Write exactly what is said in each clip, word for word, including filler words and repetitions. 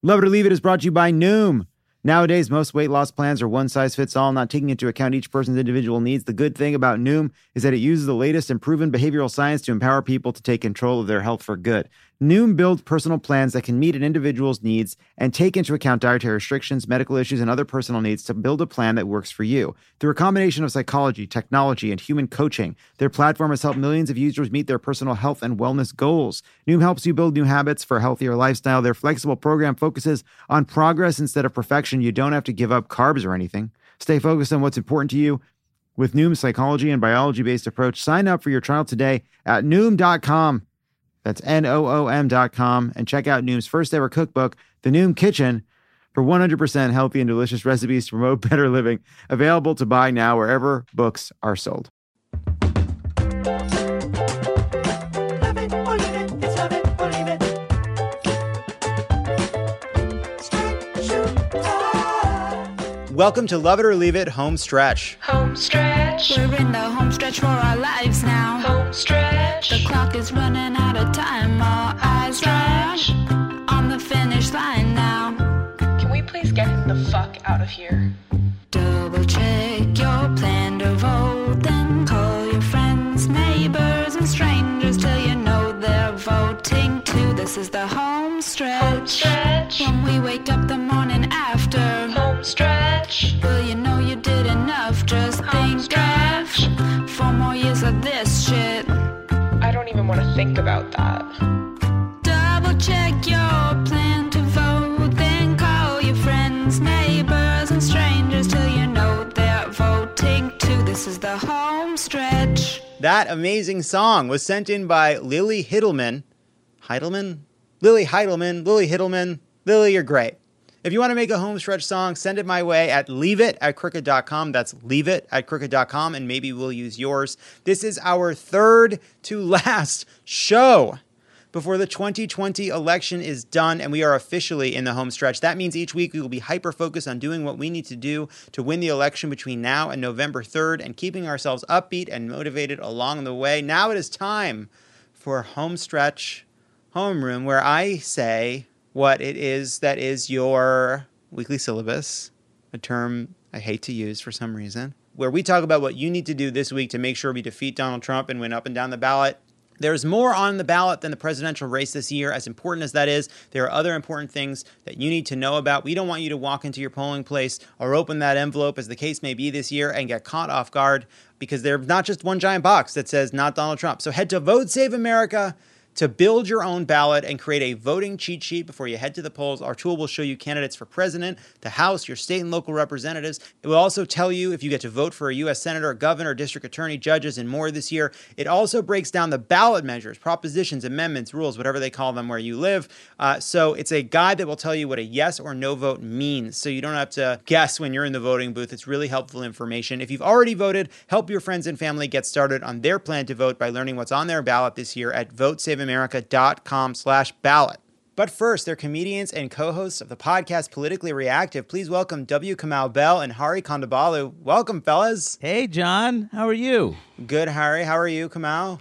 Love It or Leave It is brought to you by Noom. Nowadays, most weight loss plans are one size fits all, not taking into account each person's individual needs. The good thing about Noom is that it uses the latest and proven behavioral science to empower people to take control of their health for good. Noom builds personal plans that can meet an individual's needs and take into account dietary restrictions, medical issues, and other personal needs to build a plan that works for you. Through a combination of psychology, technology, and human coaching, their platform has helped millions of users meet their personal health and wellness goals. Noom helps you build new habits for a healthier lifestyle. Their flexible program focuses on progress instead of perfection. You don't have to give up carbs or anything. Stay focused on what's important to you. With Noom's psychology and biology-based approach, sign up for your trial today at Noom dot com. That's N O O M dot com. And check out Noom's first ever cookbook, The Noom Kitchen, for one hundred percent healthy and delicious recipes to promote better living. Available to buy now wherever books are sold. Welcome to Love It or Leave It Home Stretch. Home stretch. We're in the home stretch for our lives now. Home stretch. The clock is running out of time. Our eyes Stretch. on the finish line now. Can we please get him the fuck out of here? Double check your plan to vote. Then call your friends, neighbors, and strangers till you know they're voting too. This is the home stretch. Home stretch. When we wake up the morning after. Home stretch. Well, you know you did enough. Just Home think stretch. of four more years of this shit. I don't even want to think about that. Double check your plan to vote. Then call your friends, neighbors, and strangers till you know they're voting too. This is the home stretch. That amazing song was sent in by Lily Hiddleman. Heidelman? Lily Heidelman. Lily Hiddleman. Lily, you're great. If you want to make a home stretch song, send it my way at leaveit at crooked dot com. That's leaveit at crooked dot com, and maybe we'll use yours. This is our third to last show before the twenty twenty election is done, and we are officially in the home stretch. That means each week we will be hyper-focused on doing what we need to do to win the election between now and November third, and keeping ourselves upbeat and motivated along the way. Now it is time for Home Stretch Homeroom, where I say what it is that is your weekly syllabus, a term I hate to use for some reason, where we talk about what you need to do this week to make sure we defeat Donald Trump and win up and down the ballot. There's more on the ballot than the presidential race this year. As important as that is, there are other important things that you need to know about. We don't want you to walk into your polling place or open that envelope, as the case may be this year, and get caught off guard, because there's not just one giant box that says not Donald Trump. So head to Vote Save America to build your own ballot and create a voting cheat sheet before you head to the polls. Our tool will show you candidates for president, the House, your state and local representatives. It will also tell you if you get to vote for a U S senator, governor, district attorney, judges, and more this year. It also breaks down the ballot measures, propositions, amendments, rules, whatever they call them where you live. Uh, so it's a guide that will tell you what a yes or no vote means, so you don't have to guess when you're in the voting booth. It's really helpful information. If you've already voted, help your friends and family get started on their plan to vote by learning what's on their ballot this year at vote save america dot com slash ballot. But first, they're comedians and co-hosts of the podcast Politically Reactive. Please welcome W. Kamau Bell and Hari Kondabolu. Welcome, fellas. Hey, John. How are you? Good, Hari. How are you, Kamau?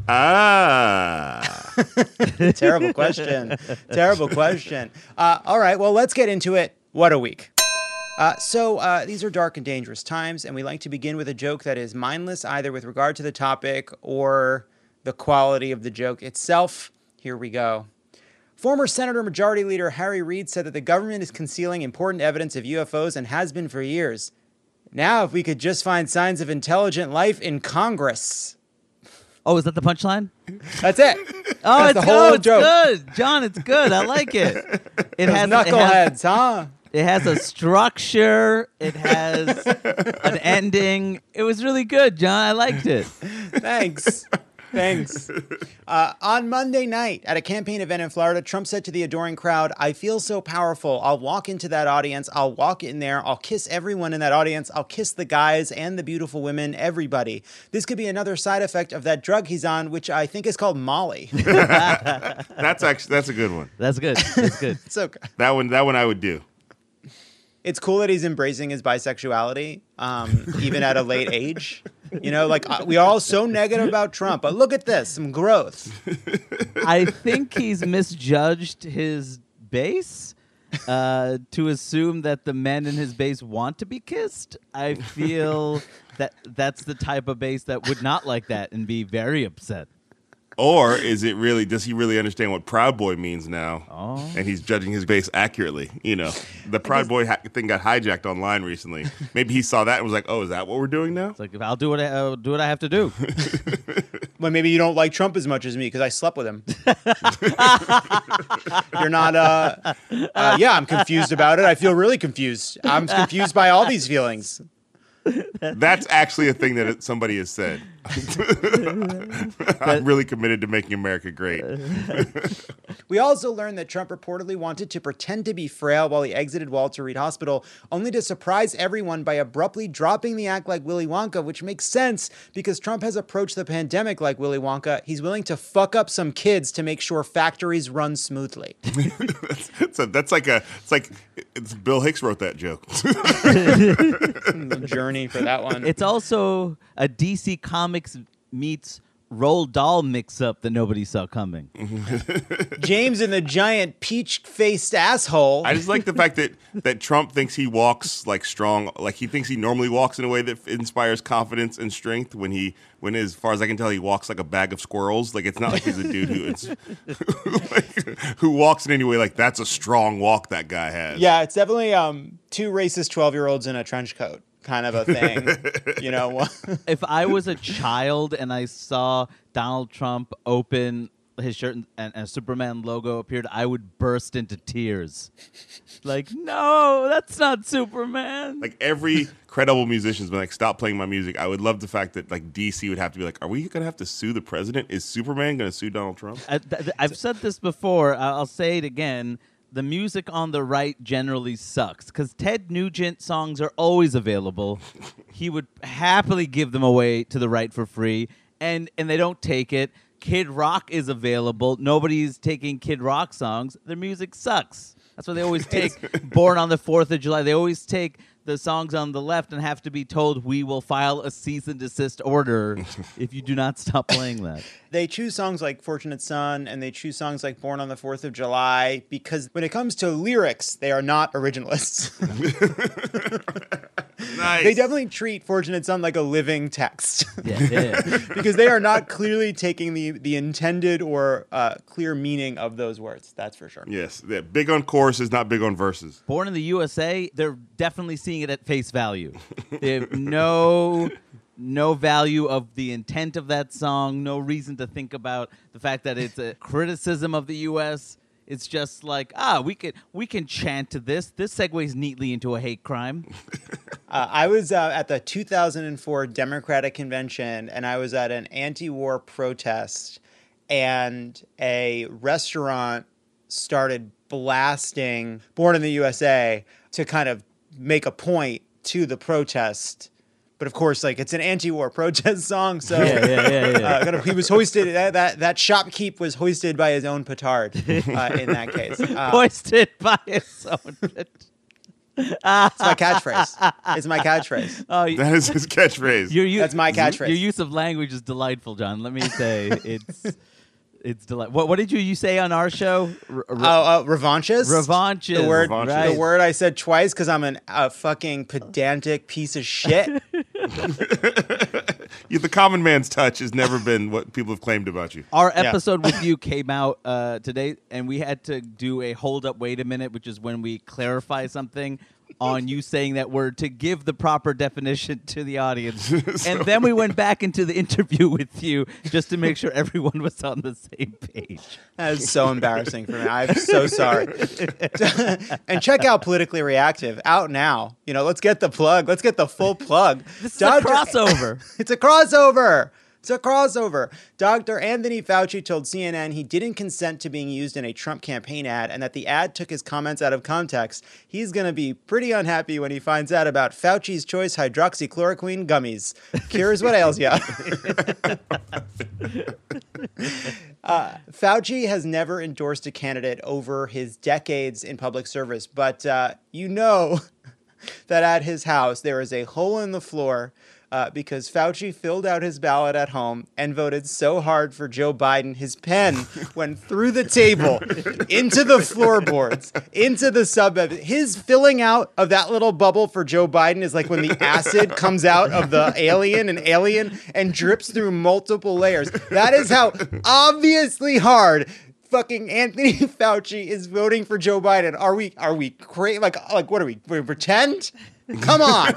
Ah. Terrible question. Terrible question. Uh, all right, well, let's get into it. What a week. Uh, so uh, these are dark and dangerous times, and we like to begin with a joke that is mindless, either with regard to the topic or the quality of the joke itself. Here we go. Former Senator Majority Leader Harry Reid said that the government is concealing important evidence of U F Os and has been for years. Now, if we could just find signs of intelligent life in Congress. Oh, is that the punchline? That's it. Oh, That's it's, the whole oh, it's joke. good. John, it's good. I like it. It Those has knuckleheads, it has, huh? it has a structure. It has an ending. It was really good, John. I liked it. Thanks. Thanks. Uh, on Monday night at a campaign event in Florida, Trump said to the adoring crowd, "I feel so powerful. I'll walk into that audience. I'll walk in there. I'll kiss everyone in that audience. I'll kiss the guys and the beautiful women, everybody." This could be another side effect of that drug he's on, which I think is called Molly. That's actually that's a good one. That's good. That's good. So That one that one I would do. it's cool that he's embracing his bisexuality, um, even at a late age. You know, like uh, we are all so negative about Trump, but look at this, some growth. I think he's misjudged his base. uh, to assume that the men in his base want to be kissed. I feel that that's the type of base that would not like that and be very upset. Or is it really, does he really understand what Proud Boy means now? Oh. And he's judging his base accurately. You know, the Proud Boy ha- thing got hijacked online recently. Maybe he saw that and was like, oh, is that what we're doing now? It's like, if I'll do what I, I'll do what I have to do. Well, maybe you don't like Trump as much as me because I slept with him. You're not, uh, uh, yeah, I'm confused about it. I feel really confused. I'm confused by all these feelings. That's actually a thing that somebody has said. I'm really committed to making America great. We also learned that Trump reportedly wanted to pretend to be frail while he exited Walter Reed Hospital, only to surprise everyone by abruptly dropping the act like Willy Wonka, which makes sense because Trump has approached the pandemic like Willy Wonka. He's willing to fuck up some kids to make sure factories run smoothly. that's, that's, a, that's like a, it's like, it's Bill Hicks wrote that joke. Journey for that one. It's also a D C Comics meets Roald Dahl mix-up that nobody saw coming. James and the giant peach-faced asshole. I just like the fact that, that Trump thinks he walks like strong, like he thinks he normally walks in a way that inspires confidence and strength when he, when as far as I can tell, he walks like a bag of squirrels. Like it's not like he's a dude who, it's, like, who walks in any way like that's a strong walk that guy has. Yeah, it's definitely um, two racist twelve-year-olds in a trench coat. Kind of a thing, you know. If I was a child and I saw Donald Trump open his shirt and, and a Superman logo appeared, I would burst into tears. Like, no, that's not Superman. Like every credible musician's been like, stop playing my music. I would love the fact that like D C would have to be like, are we gonna have to sue the president? Is Superman gonna sue Donald Trump? I, th- I've said this before. I'll say it again. The music on the right generally sucks because Ted Nugent songs are always available. He would happily give them away to the right for free, and, and they don't take it. Kid Rock is available. Nobody's taking Kid Rock songs. Their music sucks. That's why they always take Born on the fourth of July. They always take the songs on the left and have to be told, we will file a cease and desist order if you do not stop playing that. They choose songs like Fortunate Son and they choose songs like Born on the fourth of July because when it comes to lyrics, they are not originalists. Nice. They definitely treat Fortunate Son like a living text. Yeah, yeah. Because they are not clearly taking the, the intended or uh, clear meaning of those words. That's for sure. Yes, they're big on choruses, not big on verses. Born in the U S A, they're definitely seeing it at face value. They have no no value of the intent of that song, no reason to think about the fact that it's a criticism of the U S. It's just like, ah, we can we can chant to this. This segues neatly into a hate crime. Uh, I was uh, at the two thousand four Democratic Convention, and I was at an anti-war protest, and a restaurant started blasting Born in the U S A to kind of make a point to the protest. But of course, like it's an anti-war protest song, so Yeah, yeah, yeah, yeah. Uh, kind of, he was hoisted. That, that that shopkeep was hoisted by his own petard. Uh, in that case, uh, Hoisted by its own. it's my catchphrase. It's my catchphrase. Oh, y- That is his catchphrase. your u- That's my catchphrase. Your use of language is delightful, John. Let me say it's it's delightful. What, what did you, you say on our show? R- r- Oh, uh, revanchist. Revanchist. The word, Revanchist. Right. the word I said twice because I'm an, a fucking pedantic piece of shit. Yeah, the common man's touch has never been what people have claimed about you. Our Yeah. episode with you came out uh, today, and we had to do a hold up, wait a minute, which is when we clarify something on you saying that word to give the proper definition to the audience. And then we went back into the interview with you just to make sure everyone was on the same page. That is so embarrassing for me. I'm so sorry. And check out Politically Reactive out now. You know, let's get the plug. Let's get the full plug. This is Doctor a crossover. It's a crossover. It's a crossover. Doctor Anthony Fauci told C N N he didn't consent to being used in a Trump campaign ad and that the ad took his comments out of context. He's going to be pretty unhappy when he finds out about Fauci's Choice hydroxychloroquine gummies. Cures what ails ya. Uh, Fauci has never endorsed a candidate over his decades in public service, but uh, you know that at his house there is a hole in the floor uh, because Fauci filled out his ballot at home and voted so hard for Joe Biden, his pen went through the table, into the floorboards, into the sub. His filling out of that little bubble for Joe Biden is like when the acid comes out of the alien and alien and drips through multiple layers. That is how obviously hard fucking Anthony Fauci is voting for Joe Biden. Are we, are we crazy? Like, like, what are we, we pretend? Come on.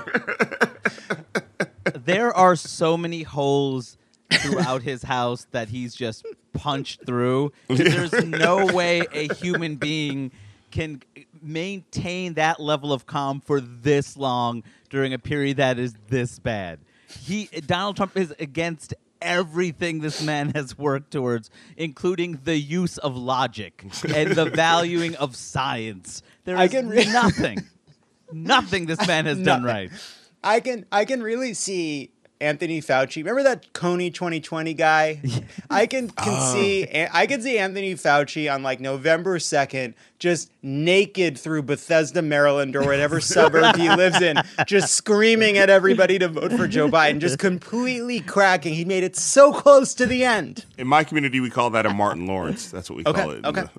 There are so many holes throughout his house that he's just punched through. There's no way a human being can maintain that level of calm for this long during a period that is this bad. He, Donald Trump is against everything this man has worked towards, including the use of logic and the valuing of science. There is I can re- nothing, nothing this man has done right. I can I can really see Anthony Fauci. Remember that Coney twenty twenty guy? I can, can Oh. see I can see Anthony Fauci on like November second, just naked through Bethesda, Maryland, or whatever suburb he lives in, just screaming at everybody to vote for Joe Biden, just completely cracking. He made it so close to the end. In my community, we call that a Martin Lawrence. That's what we Okay, call it. okay,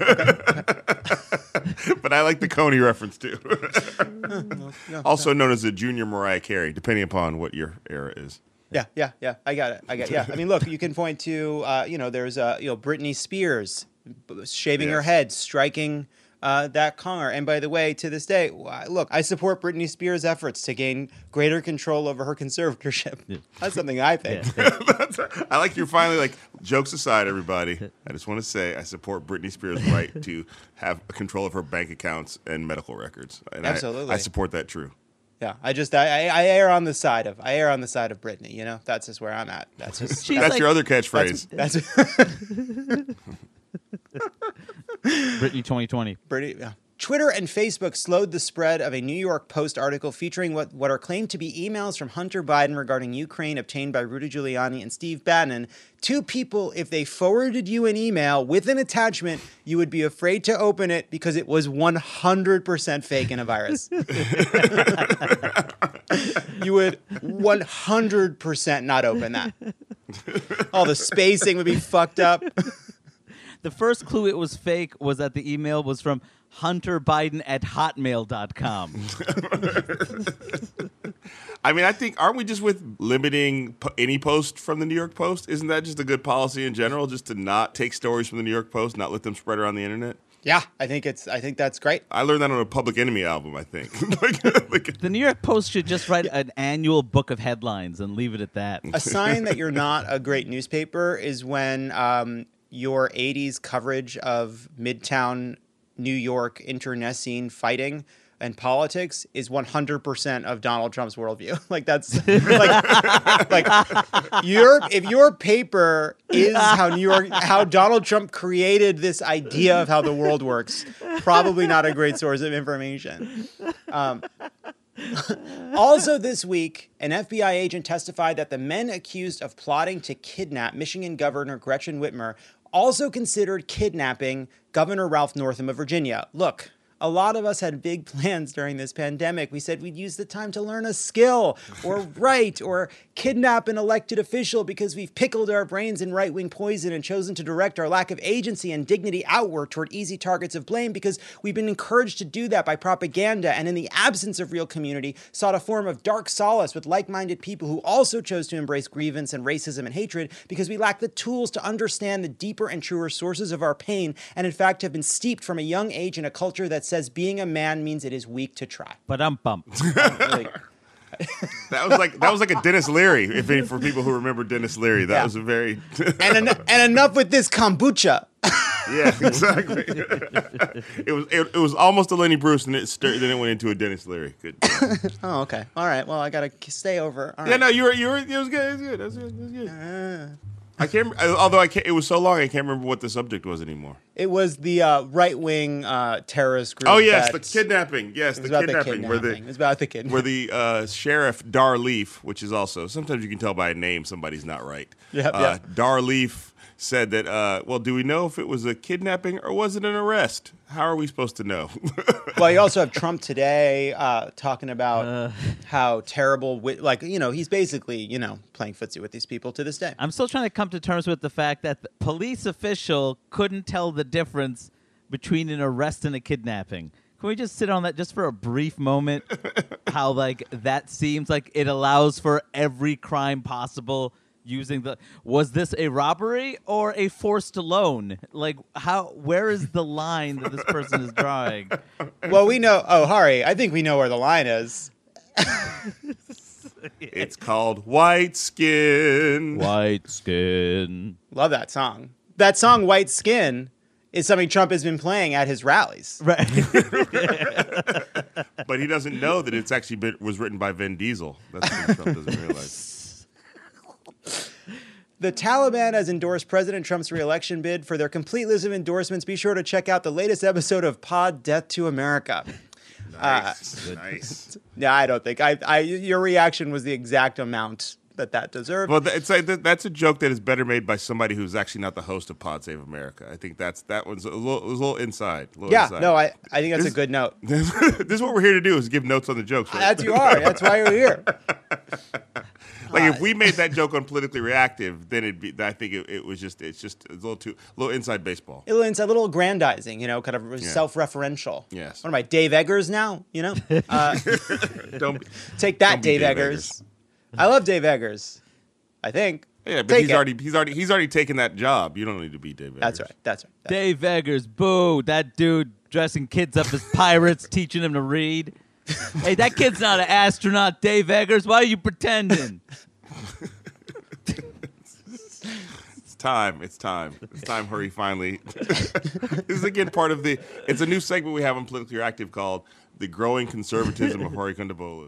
okay. But I like the Coney reference too. Also known as the Junior Mariah Carey, depending upon what your era is. Yeah, yeah, yeah. I got it. I got. Yeah. I mean, look, you can point to, uh, you know, there's, uh, you know, Britney Spears b- shaving her Yes. head, striking uh, that car. And by the way, to this day, wh- look, I support Britney Spears' efforts to gain greater control over her conservatorship. That's something I think. I like you're finally like, jokes aside, everybody. I just want to say I support Britney Spears' right to have control of her bank accounts and medical records. And I- Absolutely. I, support that true. Yeah, I just I, I I err on the side of I err on the side of Britney. You know, that's just where I'm at. That's just She's That's like- your other that's, catchphrase. that's Britney twenty twenty. Britney. Yeah. Twitter and Facebook slowed the spread of a New York Post article featuring what, what are claimed to be emails from Hunter Biden regarding Ukraine obtained by Rudy Giuliani and Steve Bannon. Two people, if they forwarded you an email with an attachment, you would be afraid to open it because it was one hundred percent fake and a virus. You would one hundred percent not open that. All the spacing would be fucked up. The first clue it was fake was that the email was from Hunter Biden at hotmail dot com. I mean, I think, aren't we just with limiting po- any post from the New York Post? Isn't that just a good policy in general, just to not take stories from the New York Post, not let them spread around the internet? Yeah, I think it's I think that's great. I learned that on a Public Enemy album, I think. like, like, The New York Post should just write an annual book of headlines and leave it at that. A sign that you're not a great newspaper is when um, your eighties coverage of Midtown New York internecine fighting and politics is one hundred percent of Donald Trump's worldview. Like that's like, like your if your paper is how New York how Donald Trump created this idea of how the world works, probably not a great source of information. Um, Also this week, an F B I agent testified that the men accused of plotting to kidnap Michigan Governor Gretchen Whitmer also considered kidnapping Governor Ralph Northam of Virginia. Look, a lot of us had big plans during this pandemic. We said we'd use the time to learn a skill or write or kidnap an elected official because we've pickled our brains in right-wing poison and chosen to direct our lack of agency and dignity outward toward easy targets of blame because we've been encouraged to do that by propaganda and in the absence of real community sought a form of dark solace with like-minded people who also chose to embrace grievance and racism and hatred because we lack the tools to understand the deeper and truer sources of our pain and in fact have been steeped from a young age in a culture that says being a man means it is weak to try. But I'm bump. Like, that was like that was like a Dennis Leary. If any, for people who remember Dennis Leary, that Yeah. was a very and, en- and enough with this kombucha. yeah, exactly. it was it, it was almost a Lenny Bruce, and it stir, then it went into a Dennis Leary. Good. Oh, okay. All right. Well, I gotta k- stay over. All Yeah, right. no, you were you were it was good. It was good. It was good. It was good. I can't. rem- Although I can't, it was so long, I can't remember what the subject was anymore. It was the uh, right-wing uh, terrorist group. Oh yes, that- the kidnapping. Yes, It the was about kidnapping. the Where kidnapping. the It was about the kidnapping. where the uh, sheriff Dar Leaf, which is also sometimes you can tell by a name somebody's not right. Yep, uh, yep. Dar Leaf said that, uh, well, do we know if it was a kidnapping or was it an arrest? How are we supposed to know? Well, you also have Trump today uh, talking about uh, how terrible, wi- like, you know, he's basically, you know, playing footsie with these people to this day. I'm still trying to come to terms with the fact that the police official couldn't tell the difference between an arrest and a kidnapping. Can we just sit on that just for a brief moment? How, like, that seems like it allows for every crime possible using the... Was this a robbery or a forced loan? Like, how? Where is the line that this person is drawing? Well, we know... Oh, Hari, I think we know where the line is. It's called White Skin. White Skin. Love that song. That song, White Skin, is something Trump has been playing at his rallies. Right. But he doesn't know that it's actually been, was written by Vin Diesel. That's what Trump doesn't realize. The Taliban has endorsed President Trump's re-election bid. For their complete list of endorsements, be sure to check out the latest episode of Pod Death to America. Nice. Uh, nice. Yeah, I don't think. I, I, your reaction was the exact amount that that deserved. Well, it's like, that's a joke that is better made by somebody who's actually not the host of Pod Save America. I think that's that one's a little, it was a little inside. A little yeah, inside. no, I, I think that's this, a good note. This, this is what we're here to do, is give notes on the jokes. Right? That's you are. That's why you're here. Like, if we made that joke on Politically Reactive, then it'd be. I think it, it was just. It's just a little too, a little inside baseball. A little inside, a little aggrandizing, you know, kind of Yeah. self-referential. Yes. What am I, Dave Eggers now? You know, uh, Don't be- take that, don't be Dave, Dave Eggers. Eggers. I love Dave Eggers. I think. Yeah, but Take he's it. already. He's already. He's already taken that job. You don't need to be Dave Eggers. That's right. That's right. That's Dave Eggers, boo. That dude dressing kids up as pirates, teaching them to read. Hey, that kid's not an astronaut, Dave Eggers. Why are you pretending? It's time. It's time. It's time. Hurry! Finally. This is again part of the. It's a new segment we have on Politically Reactive called "The Growing Conservatism of Hari Kondabolu."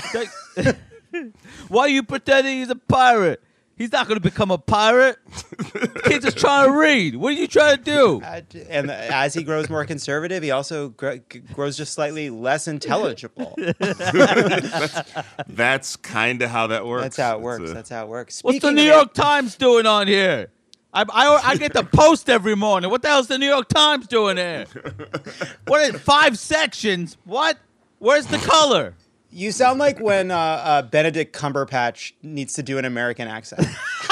Why are you pretending he's a pirate? He's not going to become a pirate. The kid's just trying to read. What are you trying to do? Uh, and as he grows more conservative, he also gr- g- grows just slightly less intelligible. that's that's kind of how that works. That's how it It's works. a- That's how it works. What's the Speaking New of York it- Times doing on here? I, I, I get the Post every morning. What the hell's the New York Times doing here? What is five sections? What? Where's the color? You sound like when uh, uh, Benedict Cumberbatch needs to do an American accent.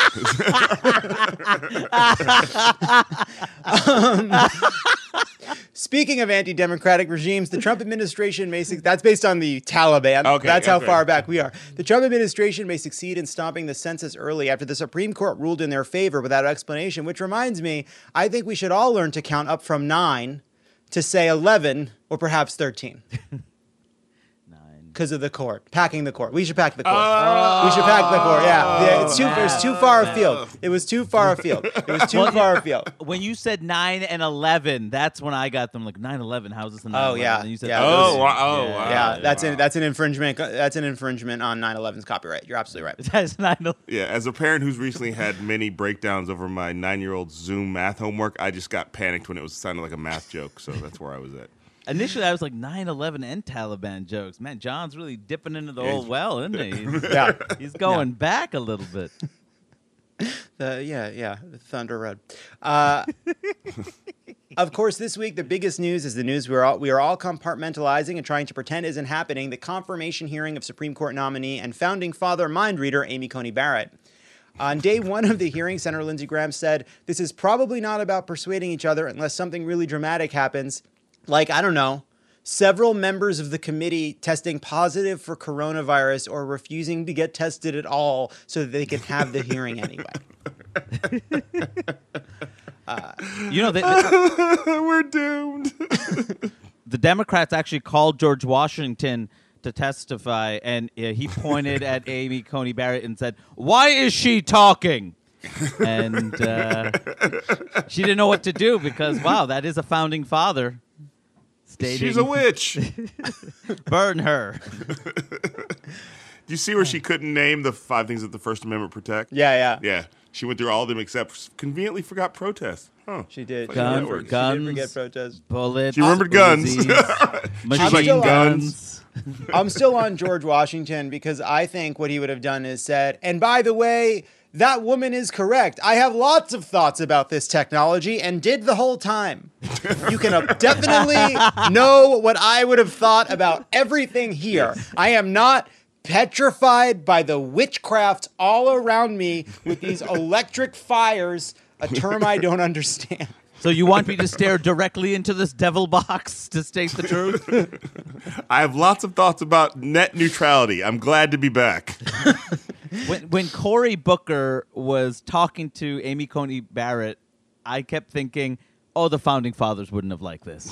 um, speaking of anti-democratic regimes, the Trump administration may su- that's based on the Taliban. Okay, that's how okay. far back we are. The Trump administration may succeed in stopping the census early after the Supreme Court ruled in their favor without explanation, which reminds me, I think we should all learn to count up from nine to, say, eleven or perhaps thirteen. Because of the court, packing the court. We should pack the court. Oh. we should pack the court. Yeah, yeah. It's too. It was too far afield. It was too far afield. It was too Well, far afield. When you said nine and eleven, that's when I got them. Like nine eleven. How is this a nine eleven? Oh, yeah. And you said, Yeah, Oh, those- wow. Oh, wow. Yeah, that's wow. an that's an infringement. That's an infringement on nine eleven's copyright. You're absolutely right. That's nine eleven. Yeah, as a parent who's recently had many breakdowns over my nine-year-old's Zoom math homework, I just got panicked when it was sounding like a math joke. So that's where I was at. Initially, I was like nine eleven and Taliban jokes. Man, John's really dipping into the Yeah, old he's- well, isn't he? He's, Yeah, he's going back a little bit. uh, yeah, yeah. Thunder Road. Uh, of course, this week the biggest news is the news we are all we are all compartmentalizing and trying to pretend isn't happening. The confirmation hearing of Supreme Court nominee and founding father mind reader Amy Coney Barrett. On day one of the hearing, Senator Lindsey Graham said, "This is probably not about persuading each other unless something really dramatic happens. Like, I don't know, several members of the committee testing positive for coronavirus or refusing to get tested at all so that they can have the hearing anyway." You know, they, they- We're doomed. the Democrats actually called George Washington to testify, and uh, he pointed at Amy Coney Barrett and said, "Why is she talking?" And uh, she didn't know what to do because, wow, that is a founding father. Stating, She's a witch. burn her. Do you see where she couldn't name the five things that the First Amendment protect? Yeah, yeah. Yeah. She went through all of them except conveniently forgot protest. Huh. She did. Funny how Guns, that works. guns. She did forget protest. Bullets. She remembered guns. Uzis, machine like, guns. I'm still on George Washington because I think what he would have done is said, and by the way, That woman is correct. I have lots of thoughts about this technology and did the whole time. You can uh, definitely know what I would have thought about everything here. I am not petrified by the witchcraft all around me with these electric fires, a term I don't understand. So you want me to stare directly into this devil box to state the truth? I have lots of thoughts about net neutrality. I'm glad to be back. When when Cory Booker was talking to Amy Coney Barrett, I kept thinking, oh, the founding fathers wouldn't have liked this.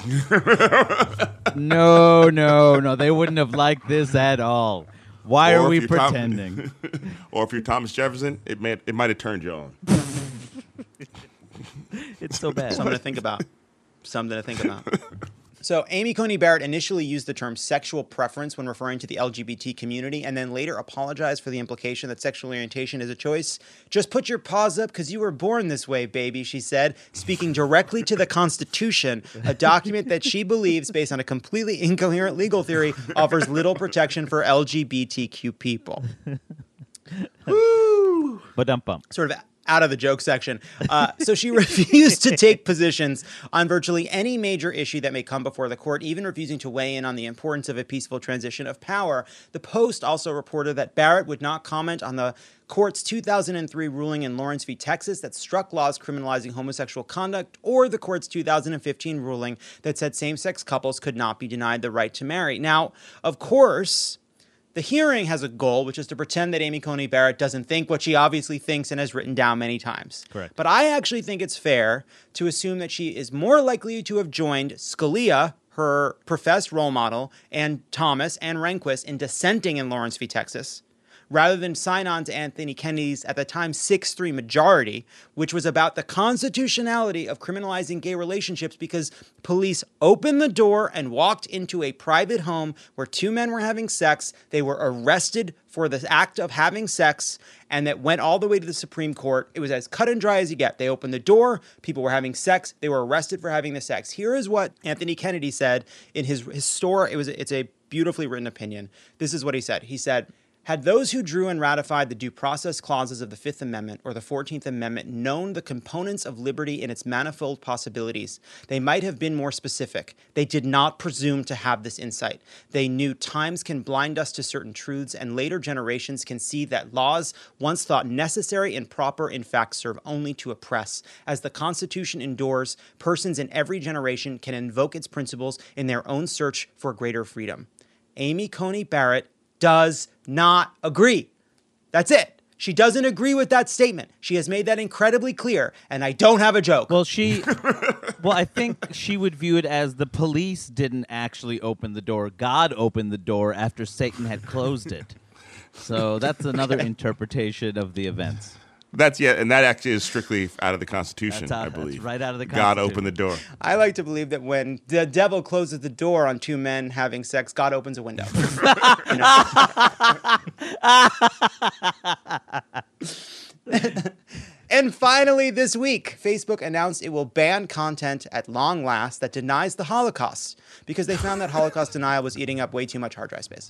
no, no, no. They wouldn't have liked this at all. Why Or are if we you're Tom- pretending? Or if you're Thomas Jefferson, it may it might have turned you on. It's so bad. Something to think about. Something to think about. So Amy Coney Barrett initially used the term sexual preference when referring to the L G B T community and then later apologized for the implication that sexual orientation is a choice. Just put your paws up because you were born this way, baby, she said, speaking directly to the Constitution, a document that she believes, based on a completely incoherent legal theory, offers little protection for L G B T Q people. Woo! But dump bump. Sort of out of the joke section. Uh, so she refused to take positions on virtually any major issue that may come before the court, even refusing to weigh in on the importance of a peaceful transition of power. The Post also reported that Barrett would not comment on the court's two thousand three ruling in Lawrence v. Texas that struck laws criminalizing homosexual conduct, or the court's two thousand fifteen ruling that said same-sex couples could not be denied the right to marry. Now, of course, the hearing has a goal, which is to pretend that Amy Coney Barrett doesn't think what she obviously thinks and has written down many times. Correct. But I actually think it's fair to assume that she is more likely to have joined Scalia, her professed role model, and Thomas and Rehnquist in dissenting in Lawrence v. Texas, rather than sign on to Anthony Kennedy's, at the time, six three majority, which was about the constitutionality of criminalizing gay relationships because police opened the door and walked into a private home where two men were having sex. They were arrested for the act of having sex, and that went all the way to the Supreme Court. It was as cut and dry as you get. They opened the door, people were having sex, they were arrested for having the sex. Here is what Anthony Kennedy said in his historic, it was, it's a beautifully written opinion. This is what he said. He said, had those who drew and ratified the due process clauses of the Fifth Amendment or the Fourteenth Amendment known the components of liberty in its manifold possibilities, they might have been more specific. They did not presume to have this insight. They knew times can blind us to certain truths, and later generations can see that laws once thought necessary and proper in fact serve only to oppress. As the Constitution endures, persons in every generation can invoke its principles in their own search for greater freedom. Amy Coney Barrett does not agree. That's it. She doesn't agree with that statement. She has made that incredibly clear, and I don't have a joke. Well, she, well, I think she would view it as the police didn't actually open the door. God opened the door after Satan had closed it. So that's another interpretation of the events. That's yeah, and that actually is strictly out of the Constitution, That's out- I that's believe. right out of the God Constitution. opened the door. I like to believe that when the devil closes the door on two men having sex, God opens a window. You know? And finally, this week, Facebook announced it will ban content at long last that denies the Holocaust because they found that Holocaust denial was eating up way too much hard drive space.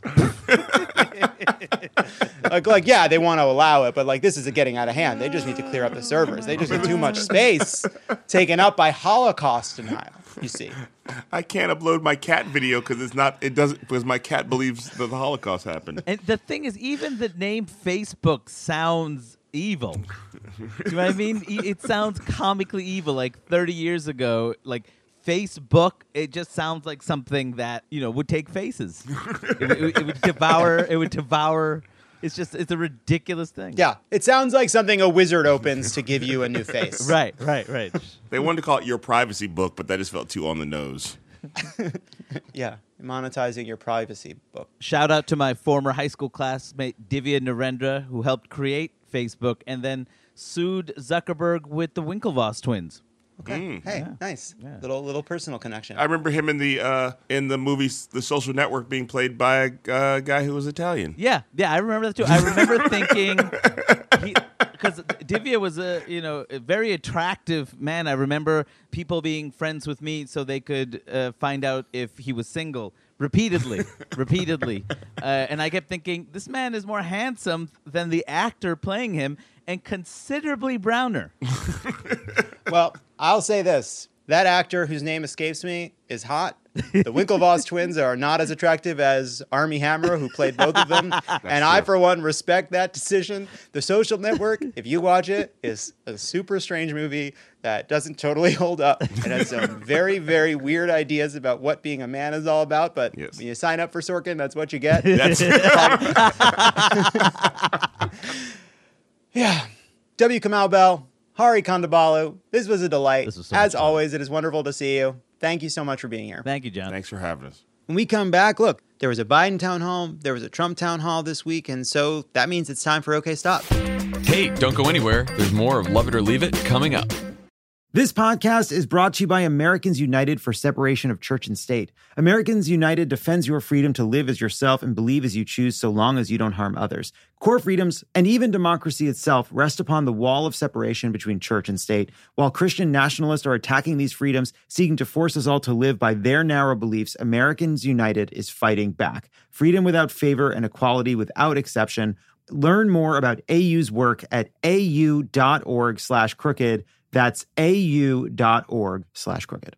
like, like, yeah, they want to allow it, but like this is getting out of hand. They just need to clear up the servers. They just need too much space taken up by Holocaust denial. You see. I can't upload my cat video because it's not. It doesn't because my cat believes that the Holocaust happened. And the thing is, even the name Facebook sounds evil. You know what I mean? E- It sounds comically evil. Like thirty years ago, like Facebook, it just sounds like something that, you know, would take faces. it, it, it would devour. It would devour. It's just, it's a ridiculous thing. Yeah, it sounds like something a wizard opens to give you a new face. Right, right, right. They wanted to call it Your Privacy Book, but that just felt too on the nose. Yeah, monetizing your privacy book. Shout out to my former high school classmate Divya Narendra, who helped create Facebook and then sued Zuckerberg with the Winklevoss twins. Okay. Mm. Hey, Yeah. nice. Yeah. Little little personal connection. I remember him in the uh, in the movie The Social Network being played by a uh, guy who was Italian. Yeah, yeah, I remember that too. I remember thinking, because Divya was a you know a very attractive man. I remember people being friends with me so they could uh, find out if he was single, repeatedly, repeatedly. Uh, and I kept thinking, this man is more handsome than the actor playing him and considerably browner. Well, I'll say this. That actor whose name escapes me is hot. The Winklevoss twins are not as attractive as Armie Hammer, who played both of them. And I, for one, respect that decision. The Social Network, if you watch it, is a super strange movie that doesn't totally hold up. It has some very, very weird ideas about what being a man is all about. But yes. when you sign up for Sorkin, that's what you get. That's Yeah. W. Kamau Bell, Hari Kondabolu, this was a delight. This was so As much fun. always, it is wonderful to see you. Thank you so much for being here. Thank you, John. Thanks for having us. When we come back, look, there was a Biden town hall, there was a Trump town hall this week, and so that means it's time for OK Stop. Hey, don't go anywhere. There's more of Love It or Leave It coming up. This podcast is brought to you by Americans United for Separation of Church and State. Americans United defends your freedom to live as yourself and believe as you choose so long as you don't harm others. Core freedoms and even democracy itself rest upon the wall of separation between church and state. While Christian nationalists are attacking these freedoms, seeking to force us all to live by their narrow beliefs, Americans United is fighting back. Freedom without favor and equality without exception. Learn more about A U's work at au.org slash crooked. That's au.org slash crooked.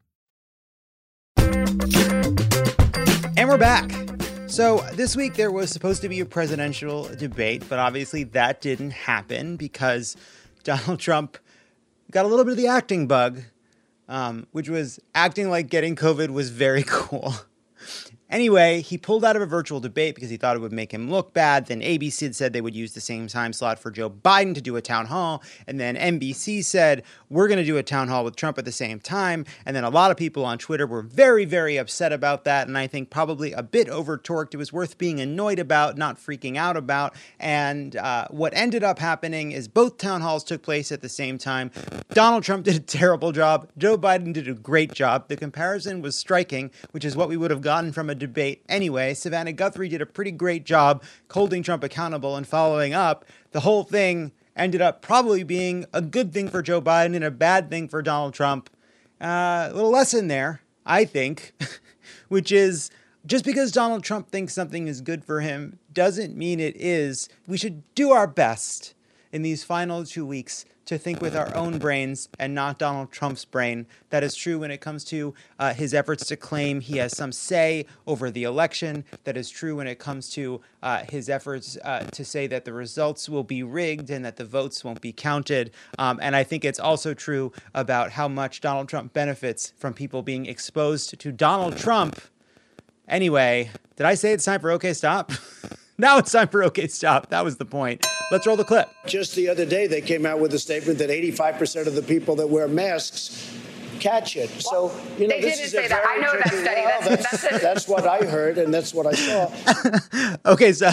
And we're back. So this week there was supposed to be a presidential debate, but obviously that didn't happen because Donald Trump got a little bit of the acting bug, um, which was acting like getting COVID was very cool. Anyway, he pulled out of a virtual debate because he thought it would make him look bad. Then A B C said they would use the same time slot for Joe Biden to do a town hall. And then N B C said, we're going to do a town hall with Trump at the same time. And then a lot of people on Twitter were very, very upset about that. And I think probably a bit over-torqued. It was worth being annoyed about, not freaking out about. And uh, what ended up happening is both town halls took place at the same time. Donald Trump did a terrible job. Joe Biden did a great job. The comparison was striking, which is what we would have gotten from a debate anyway. Savannah Guthrie did a pretty great job holding Trump accountable and following up. The whole thing ended up probably being a good thing for Joe Biden and a bad thing for Donald Trump. Uh, a little lesson there, I think, which is just because Donald Trump thinks something is good for him doesn't mean it is. We should do our best in these final two weeks to think with our own brains and not Donald Trump's brain. That is true when it comes to uh, his efforts to claim he has some say over the election. That is true when it comes to uh, his efforts uh, to say that the results will be rigged and that the votes won't be counted. Um, and I think it's also true about how much Donald Trump benefits from people being exposed to Donald Trump. Anyway, did I say it's time for OK Stop? Now it's time for OK Stop. That was the point. Let's roll the clip. Just the other day, they came out with a statement that eighty-five percent of the people that wear masks catch it. So, you know, They this didn't is say a that. very I know that tricky- study. Well, That's- that's, that's it. that's what I heard, and that's what I saw. Okay, so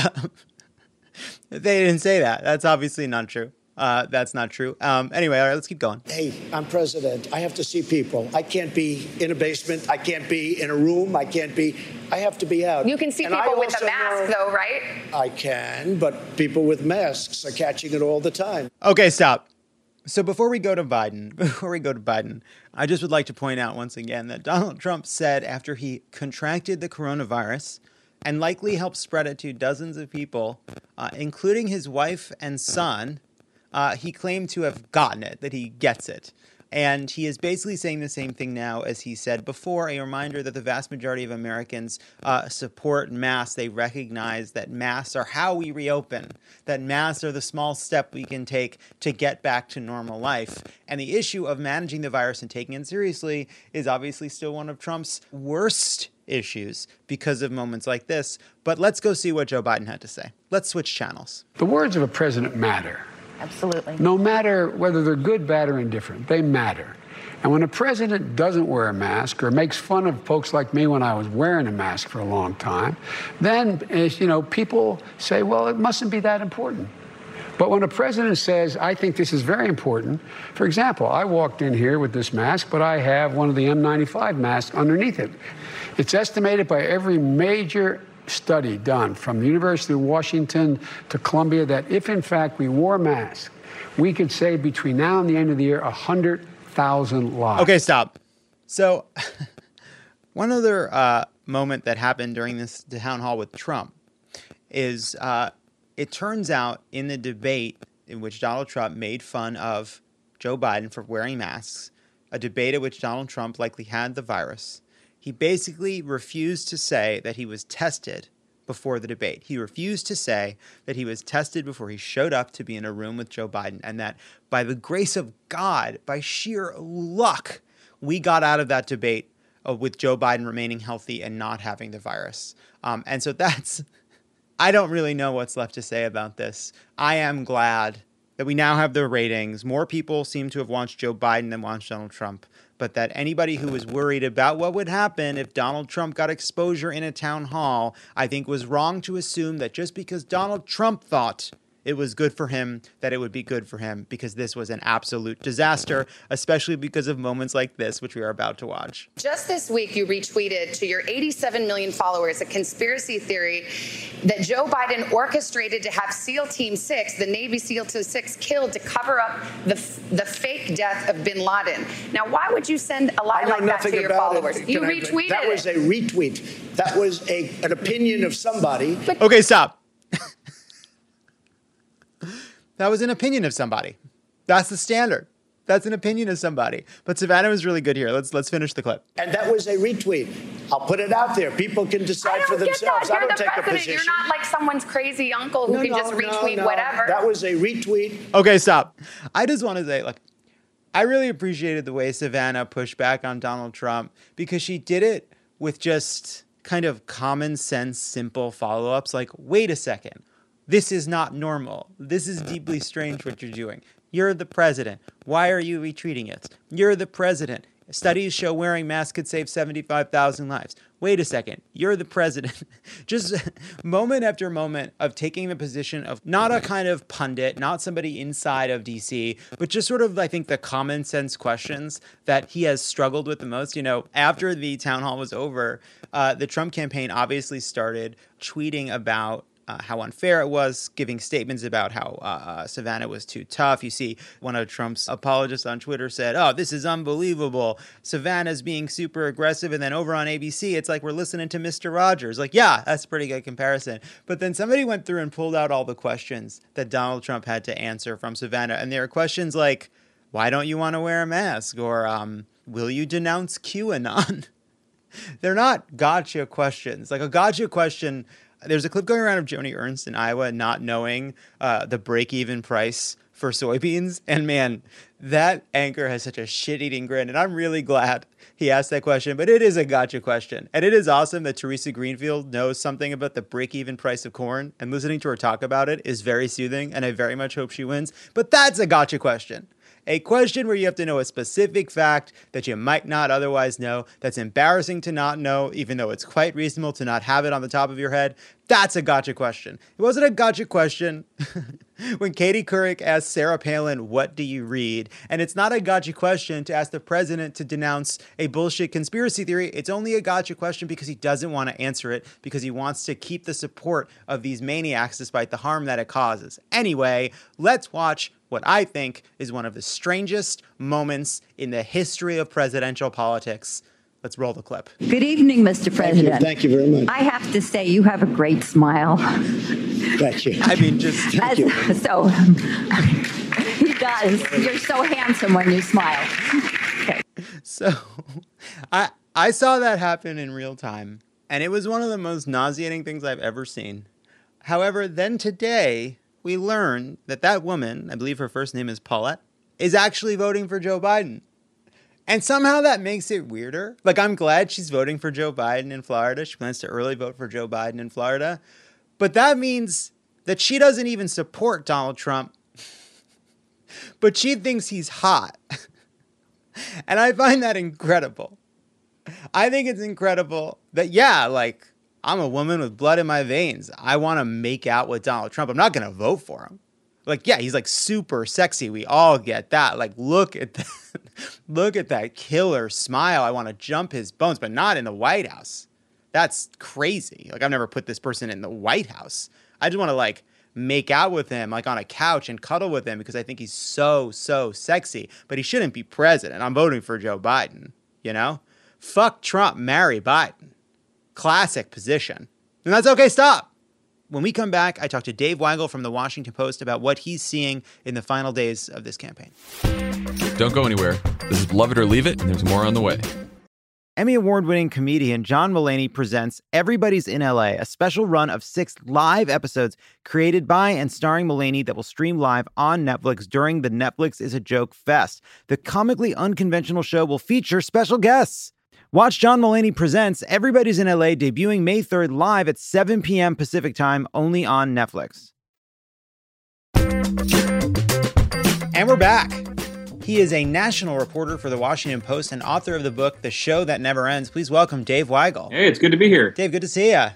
they didn't say that. That's obviously not true. Uh, that's not true. Um, anyway, all right, let's keep going. Hey, I'm president. I have to see people. I can't be in a basement. I can't be in a room. I can't be. I have to be out. You can see And I people with a also mask, know- though, right? I can, but people with masks are catching it all the time. Okay, stop. So before we go to Biden, before we go to Biden, I just would like to point out once again that Donald Trump said after he contracted the coronavirus and likely helped spread it to dozens of people, uh, including his wife and son, uh, he claimed to have gotten it, that he gets it. And he is basically saying the same thing now as he said before, a reminder that the vast majority of Americans uh, support masks. They recognize that masks are how we reopen, that masks are the small step we can take to get back to normal life. And the issue of managing the virus and taking it seriously is obviously still one of Trump's worst issues because of moments like this. But let's go see what Joe Biden had to say. Let's switch channels. The words of a president matter. Absolutely. No matter whether they're good, bad, or indifferent, they matter. And when a president doesn't wear a mask or makes fun of folks like me when I was wearing a mask for a long time, then, as you know, people say, well, it mustn't be that important. But when a president says, I think this is very important, for example, I walked in here with this mask, but I have one of the N ninety-five masks underneath it. It's estimated by every major study done from the University of Washington to Columbia that if, in fact, we wore masks, we could save between now and the end of the year one hundred thousand lives. Okay, stop. So one other uh, moment that happened during this town hall with Trump is uh, it turns out in the debate in which Donald Trump made fun of Joe Biden for wearing masks, a debate at which Donald Trump likely had the virus, he basically refused to say that he was tested before the debate. He refused to say that he was tested before he showed up to be in a room with Joe Biden, and that by the grace of God, by sheer luck, we got out of that debate uh, with Joe Biden remaining healthy and not having the virus. Um, and so that's, I don't really know what's left to say about this. I am glad that we now have the ratings. More people seem to have watched Joe Biden than watched Donald Trump. But that anybody who was worried about what would happen if Donald Trump got exposure in a town hall, I think was wrong to assume that just because Donald Trump thought it was good for him, that it would be good for him, because this was an absolute disaster, especially because of moments like this, which we are about to watch. Just this week, you retweeted to your eighty-seven million followers a conspiracy theory that Joe Biden orchestrated to have SEAL Team six, the Navy SEAL Team six, killed to cover up the the fake death of bin Laden. Now, why would you send a lie like that to your followers? It. You I, retweeted That was it. a retweet. That was a an opinion of somebody. But okay, stop. That was an opinion of somebody. That's the standard. That's an opinion of somebody. But Savannah was really good here. Let's let's finish the clip. And that was a retweet. I'll put it out there. People can decide I don't for get themselves. that. I You're don't the take president. a position. You're not like someone's crazy uncle who no, can no, just no, retweet no. whatever. That was a retweet. Okay, stop. I just want to say, look, I really appreciated the way Savannah pushed back on Donald Trump because she did it with just kind of common sense, simple follow-ups like, wait a second. This is not normal. This is deeply strange what you're doing. You're the president. Why are you retweeting it? You're the president. Studies show wearing masks could save seventy-five thousand lives. Wait a second. You're the president. Just moment after moment of taking the position of not a kind of pundit, not somebody inside of D C, but just sort of, I think, the common sense questions that he has struggled with the most. You know, after the town hall was over, uh, the Trump campaign obviously started tweeting about Uh, how unfair it was, giving statements about how uh, Savannah was too tough. You see one of Trump's apologists on Twitter said, oh, this is unbelievable. Savannah's being super aggressive. And then over on A B C, it's like we're listening to Mister Rogers. Like, yeah, that's a pretty good comparison. But then somebody went through and pulled out all the questions that Donald Trump had to answer from Savannah. And there are questions like, why don't you want to wear a mask? Or um, will you denounce QAnon? They're not gotcha questions. Like a gotcha question. There's a clip going around of Joni Ernst in Iowa not knowing uh, the break-even price for soybeans. And man, that anchor has such a shit-eating grin. And I'm really glad he asked that question. But it is a gotcha question. And it is awesome that Teresa Greenfield knows something about the break-even price of corn. And listening to her talk about it is very soothing. And I very much hope she wins. But that's a gotcha question. A question where you have to know a specific fact that you might not otherwise know, that's embarrassing to not know, even though it's quite reasonable to not have it on the top of your head. That's a gotcha question. It wasn't a gotcha question when Katie Couric asked Sarah Palin, what do you read? And it's not a gotcha question to ask the president to denounce a bullshit conspiracy theory. It's only a gotcha question because he doesn't want to answer it, because he wants to keep the support of these maniacs despite the harm that it causes. Anyway, let's watch what I think is one of the strangest moments in the history of presidential politics. Let's roll the clip. Good evening, Mister President. Thank you, Thank you very much. I have to say, you have a great smile. Thank you. I mean, just Thank As, you. so, he does. You're so handsome when you smile. Okay. So I I saw that happen in real time, and it was one of the most nauseating things I've ever seen. However, then today, we learn that that woman, I believe her first name is Paulette, is actually voting for Joe Biden. And somehow that makes it weirder. Like, I'm glad she's voting for Joe Biden in Florida. She plans to early vote for Joe Biden in Florida. But that means that she doesn't even support Donald Trump. But she thinks he's hot. And I find that incredible. I think it's incredible that, yeah, like, I'm a woman with blood in my veins. I want to make out with Donald Trump. I'm not going to vote for him. Like, yeah, he's like super sexy. We all get that. Like, look at that. Look at that killer smile. I want to jump his bones, but not in the White House. That's crazy. Like, I've never put this person in the White House. I just want to like make out with him, like on a couch and cuddle with him because I think he's so, so sexy, but he shouldn't be president. I'm voting for Joe Biden, you know? Fuck Trump, marry Biden. classic position. And that's okay, stop. When we come back, I talk to Dave Weigel from the Washington Post about what he's seeing in the final days of this campaign. Don't go anywhere. This is Love It or Leave It, and there's more on the way. Emmy award-winning comedian John Mulaney presents Everybody's in L A, a special run of six live episodes created by and starring Mulaney that will stream live on Netflix during the Netflix is a Joke Fest. The comically unconventional show will feature special guests. Watch John Mulaney Presents Everybody's in L A debuting May third live at seven p.m. Pacific time only on Netflix. And we're back. He is a national reporter for the Washington Post and author of the book, The Show That Never Ends. Please welcome Dave Weigel. Hey, it's good to be here. Dave, good to see you.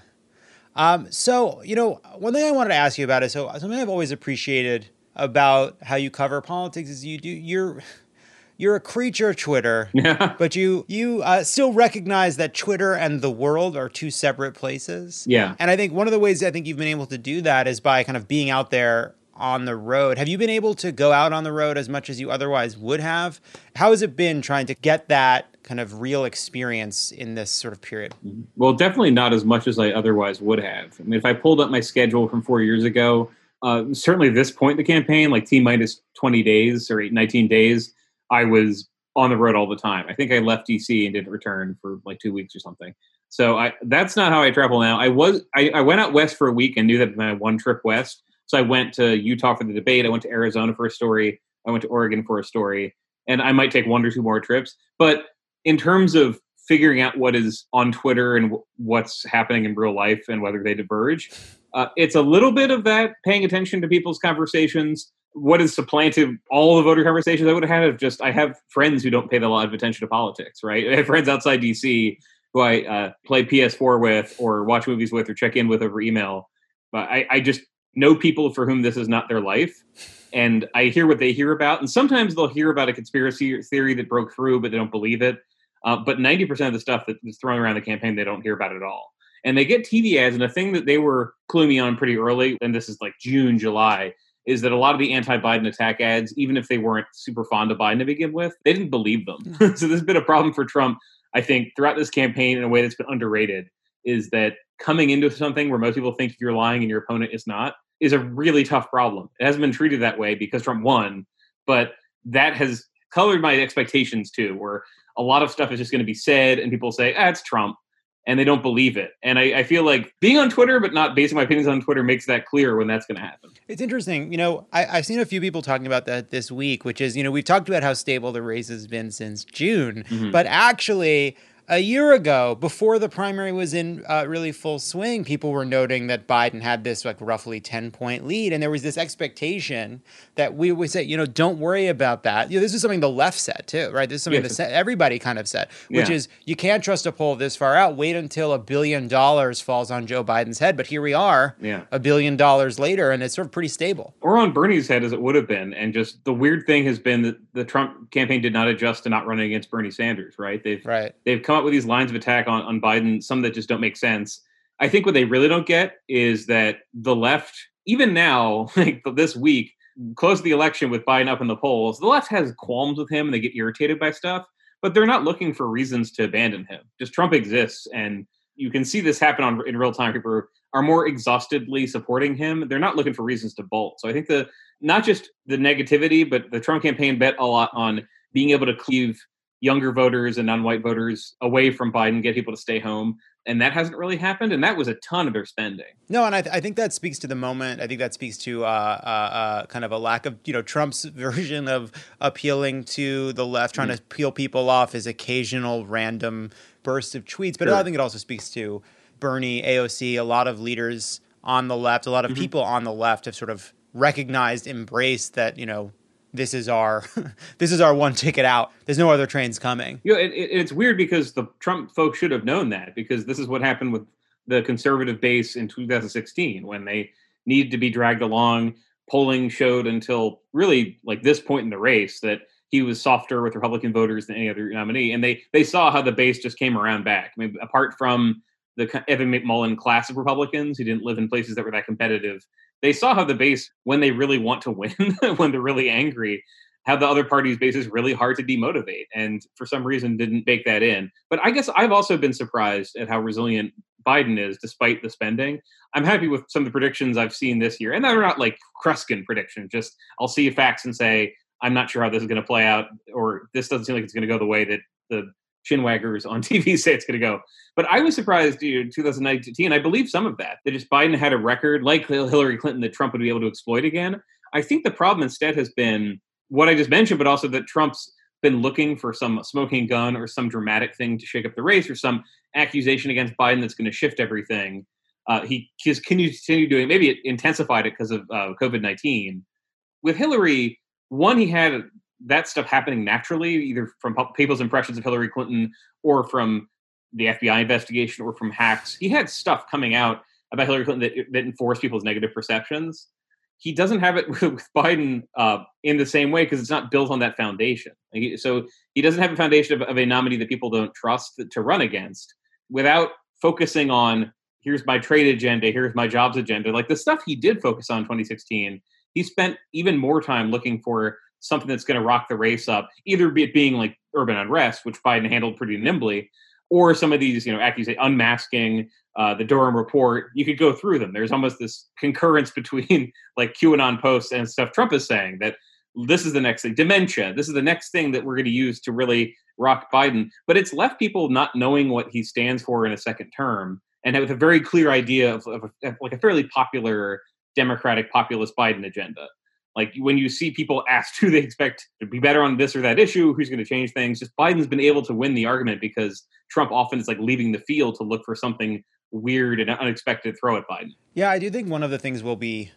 Um, so, you know, one thing I wanted to ask you about is so something I've always appreciated about how you cover politics is you do you're you're a creature of Twitter, Yeah. but you you uh, still recognize that Twitter and the world are two separate places. Yeah. And I think one of the ways I think you've been able to do that is by kind of being out there on the road. Have you been able to go out on the road as much as you otherwise would have? How has it been trying to get that kind of real experience in this sort of period? Well, definitely not as much as I otherwise would have. I mean, if I pulled up my schedule from four years ago, uh, certainly this point in the campaign, like T minus twenty days or nineteen days, I was on the road all the time. I think I left D C and didn't return for like two weeks or something. So I, that's not how I travel now. I was I, I went out west for a week and knew that my one trip west. So I went to Utah for the debate. I went to Arizona for a story. I went to Oregon for a story. And I might take one or two more trips. But in terms of figuring out what is on Twitter and w- what's happening in real life and whether they diverge, uh, it's a little bit of that paying attention to people's conversations. What has supplanted all the voter conversations I would have had of just, I have friends who don't pay a lot of attention to politics, right? I have friends outside D C who I uh, play P S four with or watch movies with or check in with over email. But I, I just know people for whom this is not their life. And I hear what they hear about. And sometimes they'll hear about a conspiracy theory that broke through, but they don't believe it. Uh, but ninety percent of the stuff that is thrown around the campaign, they don't hear about at all. And they get T V ads. And the thing that they were cluing me on pretty early, and this is like June, July, is that a lot of the anti-Biden attack ads, even if they weren't super fond of Biden to begin with, they didn't believe them. So this has been a problem for Trump, I think, throughout this campaign in a way that's been underrated, is that coming into something where most people think you're lying and your opponent is not, is a really tough problem. It hasn't been treated that way because Trump won, but that has colored my expectations too, where a lot of stuff is just going to be said and people say, ah, it's Trump, and they don't believe it. And I, I feel like being on Twitter but not basing my opinions on Twitter makes that clear when that's going to happen. It's interesting. You know, I, I've seen a few people talking about that this week, which is, you know, we've talked about how stable the race has been since June, Mhm. but actually a year ago, before the primary was in uh, really full swing, people were noting that Biden had this like roughly ten point lead. And there was this expectation that we would say, you know, don't worry about that. You know, this is something the left said too, right? This is something Yes. that everybody kind of said, which Yeah. is you can't trust a poll this far out. Wait until a billion dollars falls on Joe Biden's head. But here we are Yeah. a billion dollars later, and it's sort of pretty stable. Or on Bernie's head as it would have been. And just the weird thing has been that the Trump campaign did not adjust to not running against Bernie Sanders, right? They've Right. they've come up with these lines of attack on, on Biden, some that just don't make sense. I think what they really don't get is that the left, even now, like this week, close to the election with Biden up in the polls, the left has qualms with him and they get irritated by stuff, but they're not looking for reasons to abandon him. Just Trump exists, and you can see this happen on, in real time. People are, are more exhaustedly supporting him. They're not looking for reasons to bolt. So I think the not just the negativity, but the Trump campaign bet a lot on being able to cleave younger voters and non-white voters away from Biden, get people to stay home. And that hasn't really happened. And that was a ton of their spending. No, and I, th- I think that speaks to the moment. I think that speaks to uh, uh, uh, kind of a lack of, you know, Trump's version of appealing to the left, trying Mm. to peel people off his occasional random bursts of tweets. But Sure. I think it also speaks to Bernie, A O C, a lot of leaders on the left, a lot of Mhm. people on the left have sort of recognized, embraced that, you know, this is our this is our one ticket out. There's no other trains coming. You know, it, it, it's weird because the Trump folks should have known that, because this is what happened with the conservative base in two thousand sixteen when they needed to be dragged along. Polling showed until really like this point in the race that he was softer with Republican voters than any other nominee. And they they saw how the base just came around back. I mean, apart from the Evan McMullin class of Republicans who didn't live in places that were that competitive, they saw how the base, when they really want to win, when they're really angry, how the other party's base is really hard to demotivate, and for some reason didn't bake that in. But I guess I've also been surprised at how resilient Biden is despite the spending. I'm happy with some of the predictions I've seen this year, and they're not like Kruskin predictions. Just I'll see facts and say, I'm not sure how this is going to play out, or this doesn't seem like it's going to go the way that the chinwaggers on T V say it's going to go. But I was surprised in two thousand nineteen. I believe some of that, that just Biden had a record like Hillary Clinton that Trump would be able to exploit again. I think the problem instead has been what I just mentioned, but also that Trump's been looking for some smoking gun or some dramatic thing to shake up the race or some accusation against Biden that's going to shift everything. Uh, he just continued doing, maybe it intensified it because of uh, COVID nineteen. With Hillary, one, he had that stuff happening naturally, either from people's impressions of Hillary Clinton or from the F B I investigation or from hacks. He had stuff coming out about Hillary Clinton that, that enforced people's negative perceptions. He doesn't have it with Biden uh, in the same way because it's not built on that foundation. Like he, so he doesn't have a foundation of, of a nominee that people don't trust to run against without focusing on, here's my trade agenda, here's my jobs agenda. Like the stuff he did focus on in twenty sixteen, he spent even more time looking for something that's going to rock the race up, either be it being like urban unrest, which Biden handled pretty nimbly, or some of these, you know, accusations, unmasking, uh, the Durham report. You could go through them. There's almost this concurrence between like QAnon posts and stuff Trump is saying that this is the next thing, dementia. This is the next thing that we're going to use to really rock Biden. But it's left people not knowing what he stands for in a second term and with a very clear idea of, of, a, of like a fairly popular Democratic populist Biden agenda. Like when you see people asked who they expect to be better on this or that issue, who's going to change things, just Biden's been able to win the argument because Trump often is like leaving the field to look for something weird and unexpected to throw at Biden. Yeah, I do think one of the things we'll be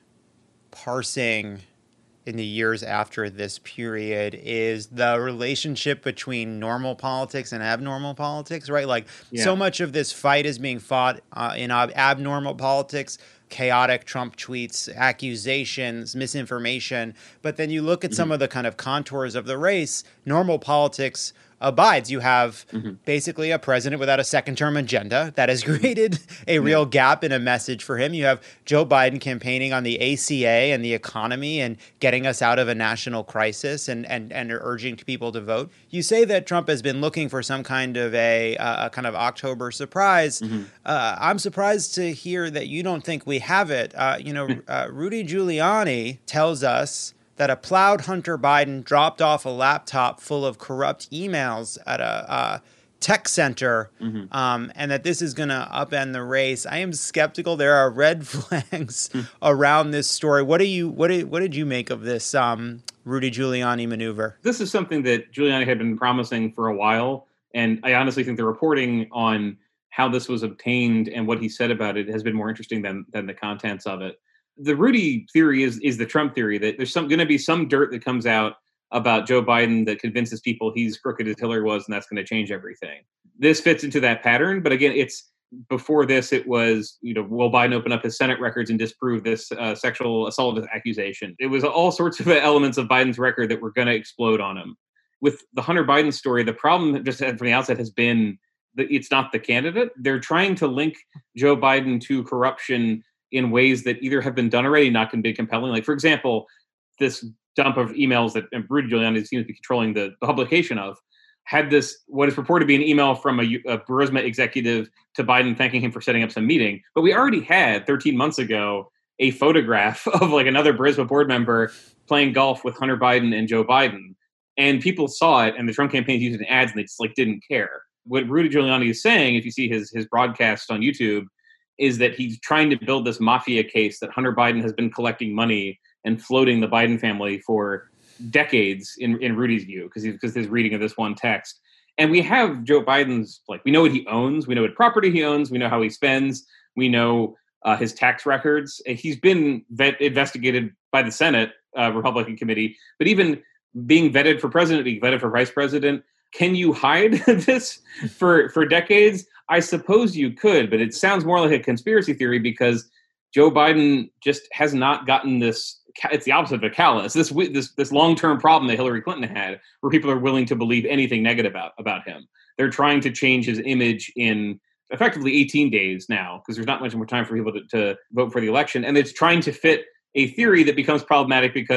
parsing in the years after this period is the relationship between normal politics and abnormal politics, right? Like yeah. so much of this fight is being fought uh, in ab- abnormal politics, chaotic Trump tweets, accusations, misinformation. But then you look at mm-hmm. some of the kind of contours of the race, normal politics abides. You have mm-hmm. basically a president without a second term agenda that has created a real yeah. gap in a message for him. You have Joe Biden campaigning on the A C A and the economy and getting us out of a national crisis and, and, and urging people to vote. You say that Trump has been looking for some kind of a, uh, a kind of October surprise. Mm-hmm. Uh, I'm surprised to hear that you don't think we have it. Uh, you know, uh, Rudy Giuliani tells us that a plowed Hunter Biden dropped off a laptop full of corrupt emails at a uh, tech center, mm-hmm. um, and that this is going to upend the race. I am skeptical. There are red flags around this story. What do you what did what did you make of this um, Rudy Giuliani maneuver? This is something that Giuliani had been promising for a while, and I honestly think the reporting on how this was obtained and what he said about it has been more interesting than than the contents of it. The Rudy theory is is the Trump theory that there's some going to be some dirt that comes out about Joe Biden that convinces people he's crooked as Hillary was, and that's going to change everything. This fits into that pattern, but again, it's before this. It was, you know, will Biden open up his Senate records and disprove this uh, sexual assault accusation? It was all sorts of elements of Biden's record that were going to explode on him. With the Hunter Biden story, the problem just from the outset has been that it's not the candidate. They're trying to link Joe Biden to corruption in ways that either have been done already, not going to be compelling. Like, for example, this dump of emails that Rudy Giuliani seems to be controlling the, the publication of had this, what is purported to be an email from a, a Burisma executive to Biden thanking him for setting up some meeting. But we already had thirteen months ago a photograph of like another Burisma board member playing golf with Hunter Biden and Joe Biden. And people saw it, and the Trump campaign used it in ads, and they just like didn't care. What Rudy Giuliani is saying, if you see his his broadcast on YouTube, is that he's trying to build this mafia case that Hunter Biden has been collecting money and floating the Biden family for decades in, in Rudy's view, because because his reading of this one text. And we have Joe Biden's, like, we know what he owns. We know what property he owns. We know how he spends. We know uh, his tax records. He's been vet- investigated by the Senate uh, Republican committee, but even being vetted for president, being vetted for vice president, can you hide this for, for decades? I suppose you could, but it sounds more like a conspiracy theory because Joe Biden just has not gotten this. It's the opposite of a callous. This this this long-term problem that Hillary Clinton had, where people are willing to believe anything negative about, about him. They're trying to change his image in effectively eighteen days now, because there's not much more time for people to, to vote for the election. And it's trying to fit a theory that becomes problematic because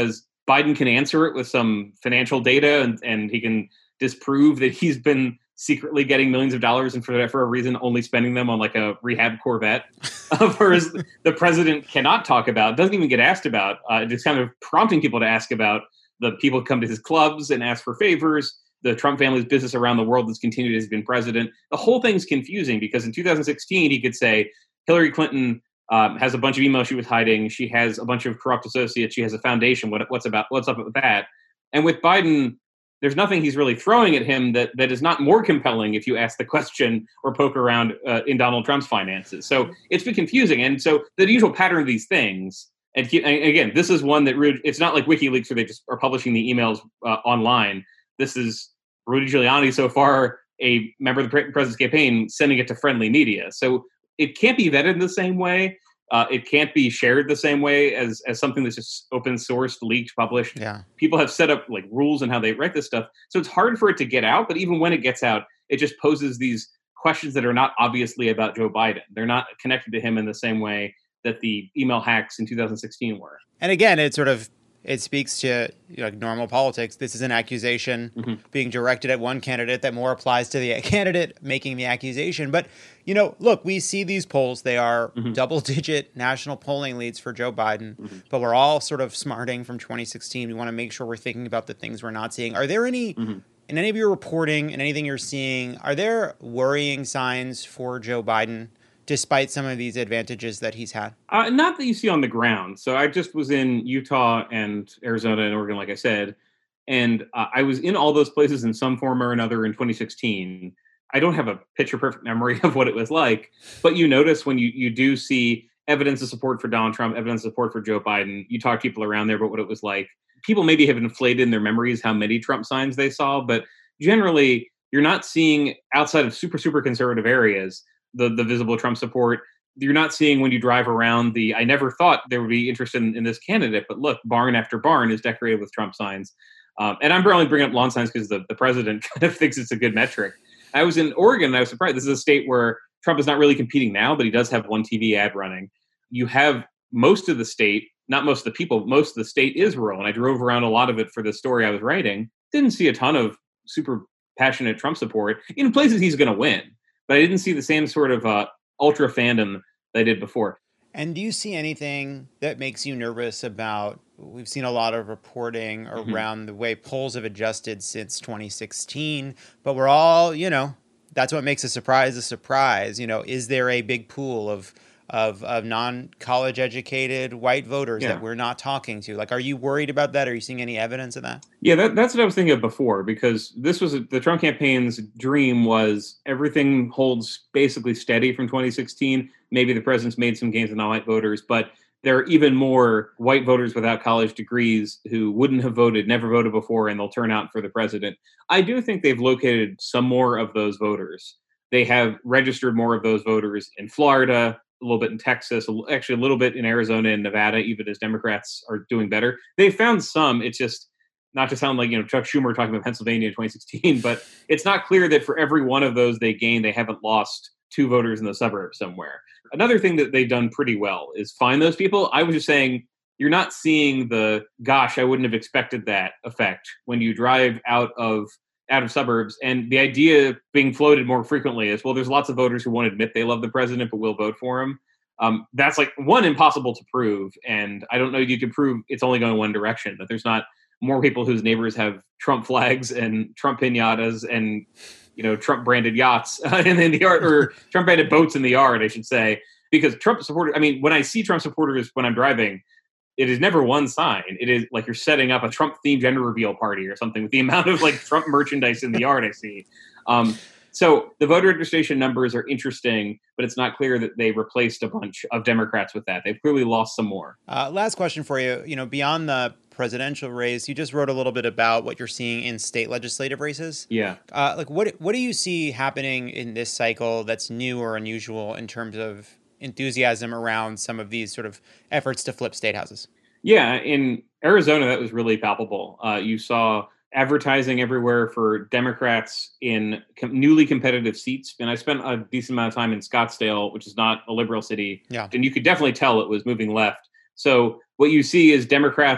Biden can answer it with some financial data and, and he can disprove that he's been secretly getting millions of dollars and for, for a reason only spending them on like a rehab Corvette. Whereas the president cannot talk about, doesn't even get asked about, uh, just kind of prompting people to ask about the people who come to his clubs and ask for favors, the Trump family's business around the world that's continued as he's been president. The whole thing's confusing because in two thousand sixteen, he could say Hillary Clinton um, has a bunch of emails she was hiding. She has a bunch of corrupt associates. She has a foundation. What, what's about, what's up with that? And with Biden, there's nothing he's really throwing at him that, that is not more compelling if you ask the question or poke around uh, in Donald Trump's finances. So it's been confusing. And so the usual pattern of these things, and, and again, this is one that Rudy, it's not like WikiLeaks where they just are publishing the emails uh, online. This is Rudy Giuliani so far, a member of the pre- president's campaign, sending it to friendly media. So it can't be vetted the same way. Uh, it can't be shared the same way as, as something that's just open sourced, leaked, published. Yeah. People have set up like rules on how they write this stuff. So it's hard for it to get out. But even when it gets out, it just poses these questions that are not obviously about Joe Biden. They're not connected to him in the same way that the email hacks in two thousand sixteen were. And again, it sort of, it speaks to you know, normal politics. This is an accusation mm-hmm. being directed at one candidate that more applies to the candidate making the accusation. But, you know, look, we see these polls. They are mm-hmm. double-digit national polling leads for Joe Biden. Mm-hmm. But we're all sort of smarting from twenty sixteen. We want to make sure we're thinking about the things we're not seeing. Are there any, mm-hmm. in any of your reporting and anything you're seeing, are there worrying signs for Joe Biden despite some of these advantages that he's had? Uh, not that you see on the ground. So I just was in Utah and Arizona and Oregon, like I said, and uh, I was in all those places in some form or another in twenty sixteen. I don't have a picture-perfect memory of what it was like, but you notice when you, you do see evidence of support for Donald Trump, evidence of support for Joe Biden, you talk to people around there about what it was like. People maybe have inflated in their memories how many Trump signs they saw, but generally you're not seeing outside of super, super conservative areas the the visible Trump support. You're not seeing when you drive around the, I never thought there would be interest in, in this candidate, but look, barn after barn is decorated with Trump signs. Um, and I'm only bringing up lawn signs because the, the president kind of thinks it's a good metric. I was in Oregon and I was surprised. This is a state where Trump is not really competing now, but he does have one T V ad running. You have most of the state, not most of the people, most of the state is rural. And I drove around a lot of it for the story I was writing. Didn't see a ton of super passionate Trump support in places he's going to win. But I didn't see the same sort of uh, ultra fandom that I did before. And do you see anything that makes you nervous about, we've seen a lot of reporting around mm-hmm. the way polls have adjusted since twenty sixteen, but we're all, you know, that's what makes a surprise a surprise. You know, is there a big pool of of, of non-college educated white voters yeah. that we're not talking to? Like, are you worried about that? Are you seeing any evidence of that? Yeah, that, that's what I was thinking of before, because this was a, the Trump campaign's dream was everything holds basically steady from twenty sixteen. Maybe the president's made some gains with non-white voters, but there are even more white voters without college degrees who wouldn't have voted, never voted before, and they'll turn out for the president. I do think they've located some more of those voters. They have registered more of those voters in Florida, a little bit in Texas, actually a little bit in Arizona and Nevada, even as Democrats are doing better. They found some. It's just not to sound like, you know, Chuck Schumer talking about Pennsylvania in twenty sixteen, but it's not clear that for every one of those they gained, they haven't lost two voters in the suburbs somewhere. Another thing that they've done pretty well is find those people. I was just saying, you're not seeing the, gosh, I wouldn't have expected that effect when you drive out of out of suburbs. And the idea being floated more frequently is, well, there's lots of voters who won't admit they love the president, but will vote for him. Um, that's like, one, impossible to prove. And I don't know if you can prove it's only going one direction, that there's not more people whose neighbors have Trump flags and Trump piñatas and, you know, Trump branded yachts uh, in the yard, or Trump branded boats in the yard, I should say, because Trump supporters, I mean, when I see Trump supporters when I'm driving, it is never one sign. It is like you're setting up a Trump-themed gender reveal party or something with the amount of like Trump merchandise in the yard I see. Um, so the voter registration numbers are interesting, but it's not clear that they replaced a bunch of Democrats with that. They've clearly lost some more. Uh, last question for you. You know, beyond the presidential race, you just wrote a little bit about what you're seeing in state legislative races. Yeah. Uh, like what what do you see happening in this cycle that's new or unusual in terms of enthusiasm around some of these sort of efforts to flip state houses? Yeah, in Arizona, that was really palpable. Uh, you saw advertising everywhere for Democrats in com- newly competitive seats. And I spent a decent amount of time in Scottsdale, which is not a liberal city. Yeah. And you could definitely tell it was moving left. So what you see is Democrats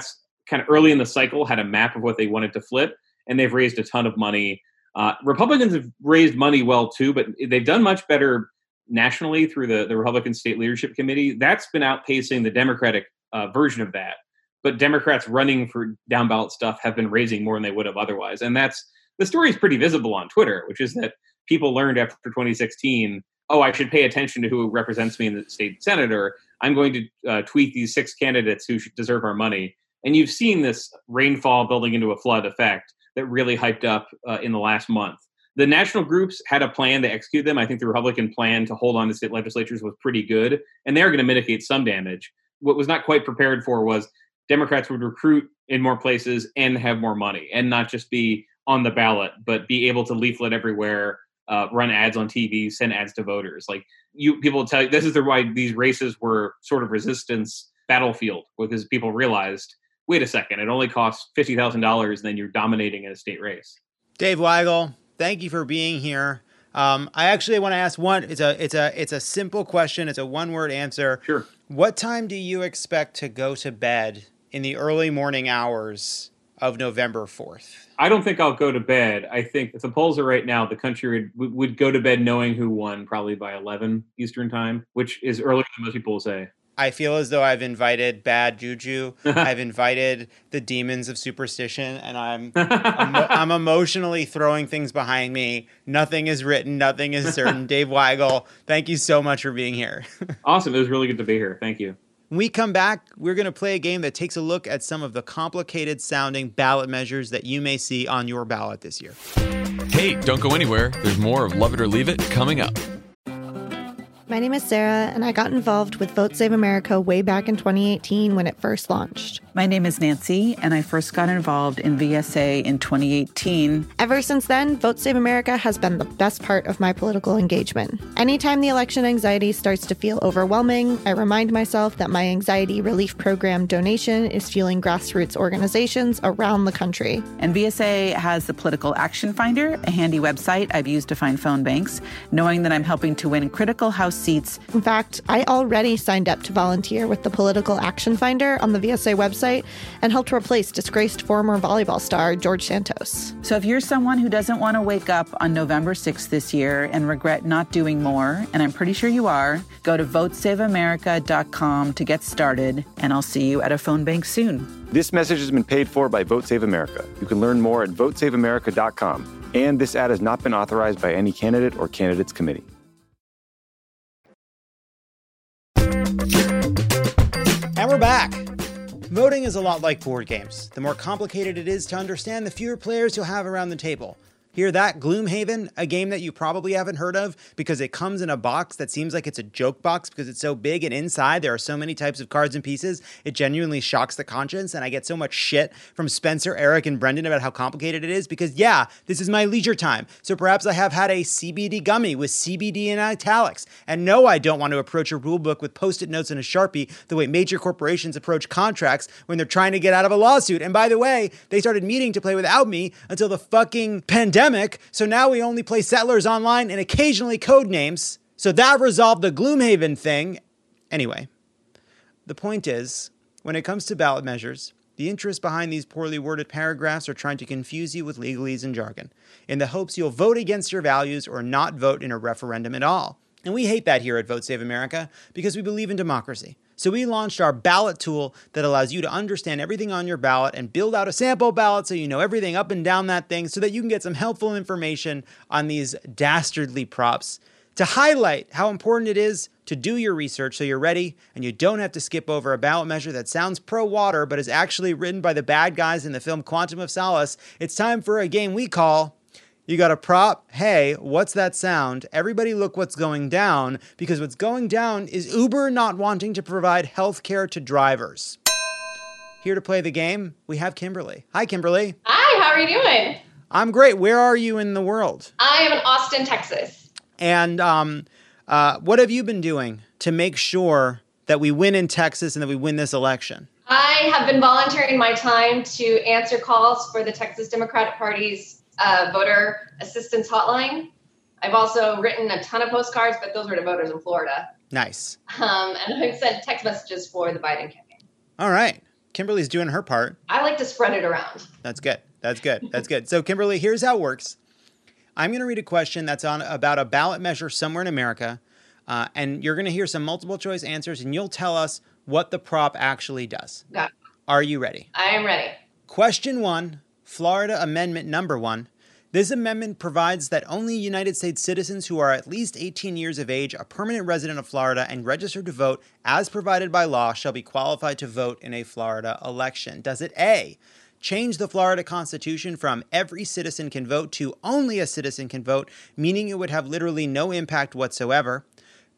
kind of early in the cycle had a map of what they wanted to flip, and they've raised a ton of money. Uh, Republicans have raised money well, too, but they've done much better nationally through the, the Republican State Leadership Committee. That's been outpacing the Democratic uh, version of that. But Democrats running for down ballot stuff have been raising more than they would have otherwise. And that's the story is pretty visible on Twitter, which is that people learned after twenty sixteen, oh, I should pay attention to who represents me in the state senate, or I'm going to uh, tweet these six candidates who should deserve our money. And you've seen this rainfall building into a flood effect that really hyped up uh, in the last month. The national groups had a plan to execute them. I think the Republican plan to hold on to state legislatures was pretty good, and they're going to mitigate some damage. What was not quite prepared for was Democrats would recruit in more places and have more money, and not just be on the ballot, but be able to leaflet everywhere, uh, run ads on T V, send ads to voters. Like you, people will tell you, this is the why these races were sort of resistance battlefield, because people realized, wait a second, it only costs fifty thousand dollars, and then you're dominating in a state race. Dave Weigel, thank you for being here. Um, I actually want to ask one. It's a it's a it's a simple question. It's a one word answer. Sure. What time do you expect to go to bed in the early morning hours of November fourth? I don't think I'll go to bed. I think if the polls are right now, the country would, would go to bed knowing who won, probably by eleven Eastern time, which is earlier than most people will say. I feel as though I've invited bad juju. I've invited the demons of superstition, and I'm emo- I'm emotionally throwing things behind me. Nothing is written. Nothing is certain. Dave Weigel, thank you so much for being here. Awesome. It was really good to be here. Thank you. When we come back, we're going to play a game that takes a look at some of the complicated sounding ballot measures that you may see on your ballot this year. Hey, don't go anywhere. There's more of Love It or Leave It coming up. My name is Sarah, and I got involved with Vote Save America way back in twenty eighteen when it first launched. My name is Nancy, and I first got involved in V S A in twenty eighteen. Ever since then, Vote Save America has been the best part of my political engagement. Anytime the election anxiety starts to feel overwhelming, I remind myself that my anxiety relief program donation is fueling grassroots organizations around the country. And V S A has the Political Action Finder, a handy website I've used to find phone banks, knowing that I'm helping to win critical House seats. In fact, I already signed up to volunteer with the Political Action Finder on the V S A website and helped replace disgraced former volleyball star George Santos. So if you're someone who doesn't want to wake up on November sixth this year and regret not doing more, and I'm pretty sure you are, go to vote save america dot com to get started, and I'll see you at a phone bank soon. This message has been paid for by Vote Save America. You can learn more at vote save america dot com. And this ad has not been authorized by any candidate or candidates committee. And we're back. Voting is a lot like board games. The more complicated it is to understand, the fewer players you'll have around the table. Hear that? Gloomhaven, a game that you probably haven't heard of because it comes in a box that seems like it's a joke box because it's so big, and inside there are so many types of cards and pieces, it genuinely shocks the conscience, and I get so much shit from Spencer, Eric, and Brendan about how complicated it is because, yeah, this is my leisure time, so perhaps I have had a C B D gummy with C B D in italics, and no, I don't want to approach a rulebook with post-it notes and a Sharpie the way major corporations approach contracts when they're trying to get out of a lawsuit, and by the way, they started meeting to play without me until the fucking pandemic. So now we only play Settlers Online and occasionally Codenames. So that resolved the Gloomhaven thing. Anyway, the point is, when it comes to ballot measures, the interests behind these poorly worded paragraphs are trying to confuse you with legalese and jargon, in the hopes you'll vote against your values or not vote in a referendum at all. And we hate that here at Vote Save America because we believe in democracy. So we launched our ballot tool that allows you to understand everything on your ballot and build out a sample ballot so you know everything up and down that thing so that you can get some helpful information on these dastardly props to highlight how important it is to do your research so you're ready and you don't have to skip over a ballot measure that sounds pro-water but is actually written by the bad guys in the film Quantum of Solace. It's time for a game we call You Got a Prop? Hey, what's that sound? Everybody look what's going down, because what's going down is Uber not wanting to provide health care to drivers. Here to play the game, we have Kimberly. Hi, Kimberly. Hi, how are you doing? I'm great. Where are you in the world? I am in Austin, Texas. And um, uh, what have you been doing to make sure that we win in Texas and that we win this election? I have been volunteering my time to answer calls for the Texas Democratic Party's uh, voter assistance hotline. I've also written a ton of postcards, but those were to voters in Florida. Nice. Um, and I've sent text messages for the Biden campaign. All right. Kimberly's doing her part. I like to spread it around. That's good. That's good. That's good. So, Kimberly, here's how it works. I'm going to read a question that's on about a ballot measure somewhere in America, uh, and you're going to hear some multiple choice answers, and you'll tell us what the prop actually does. Got it. Are you ready? I am ready. Question one, Florida Amendment number one. This amendment provides that only United States citizens who are at least eighteen years of age, a permanent resident of Florida, and registered to vote as provided by law shall be qualified to vote in a Florida election. Does it A, change the Florida Constitution from every citizen can vote to only a citizen can vote, meaning it would have literally no impact whatsoever?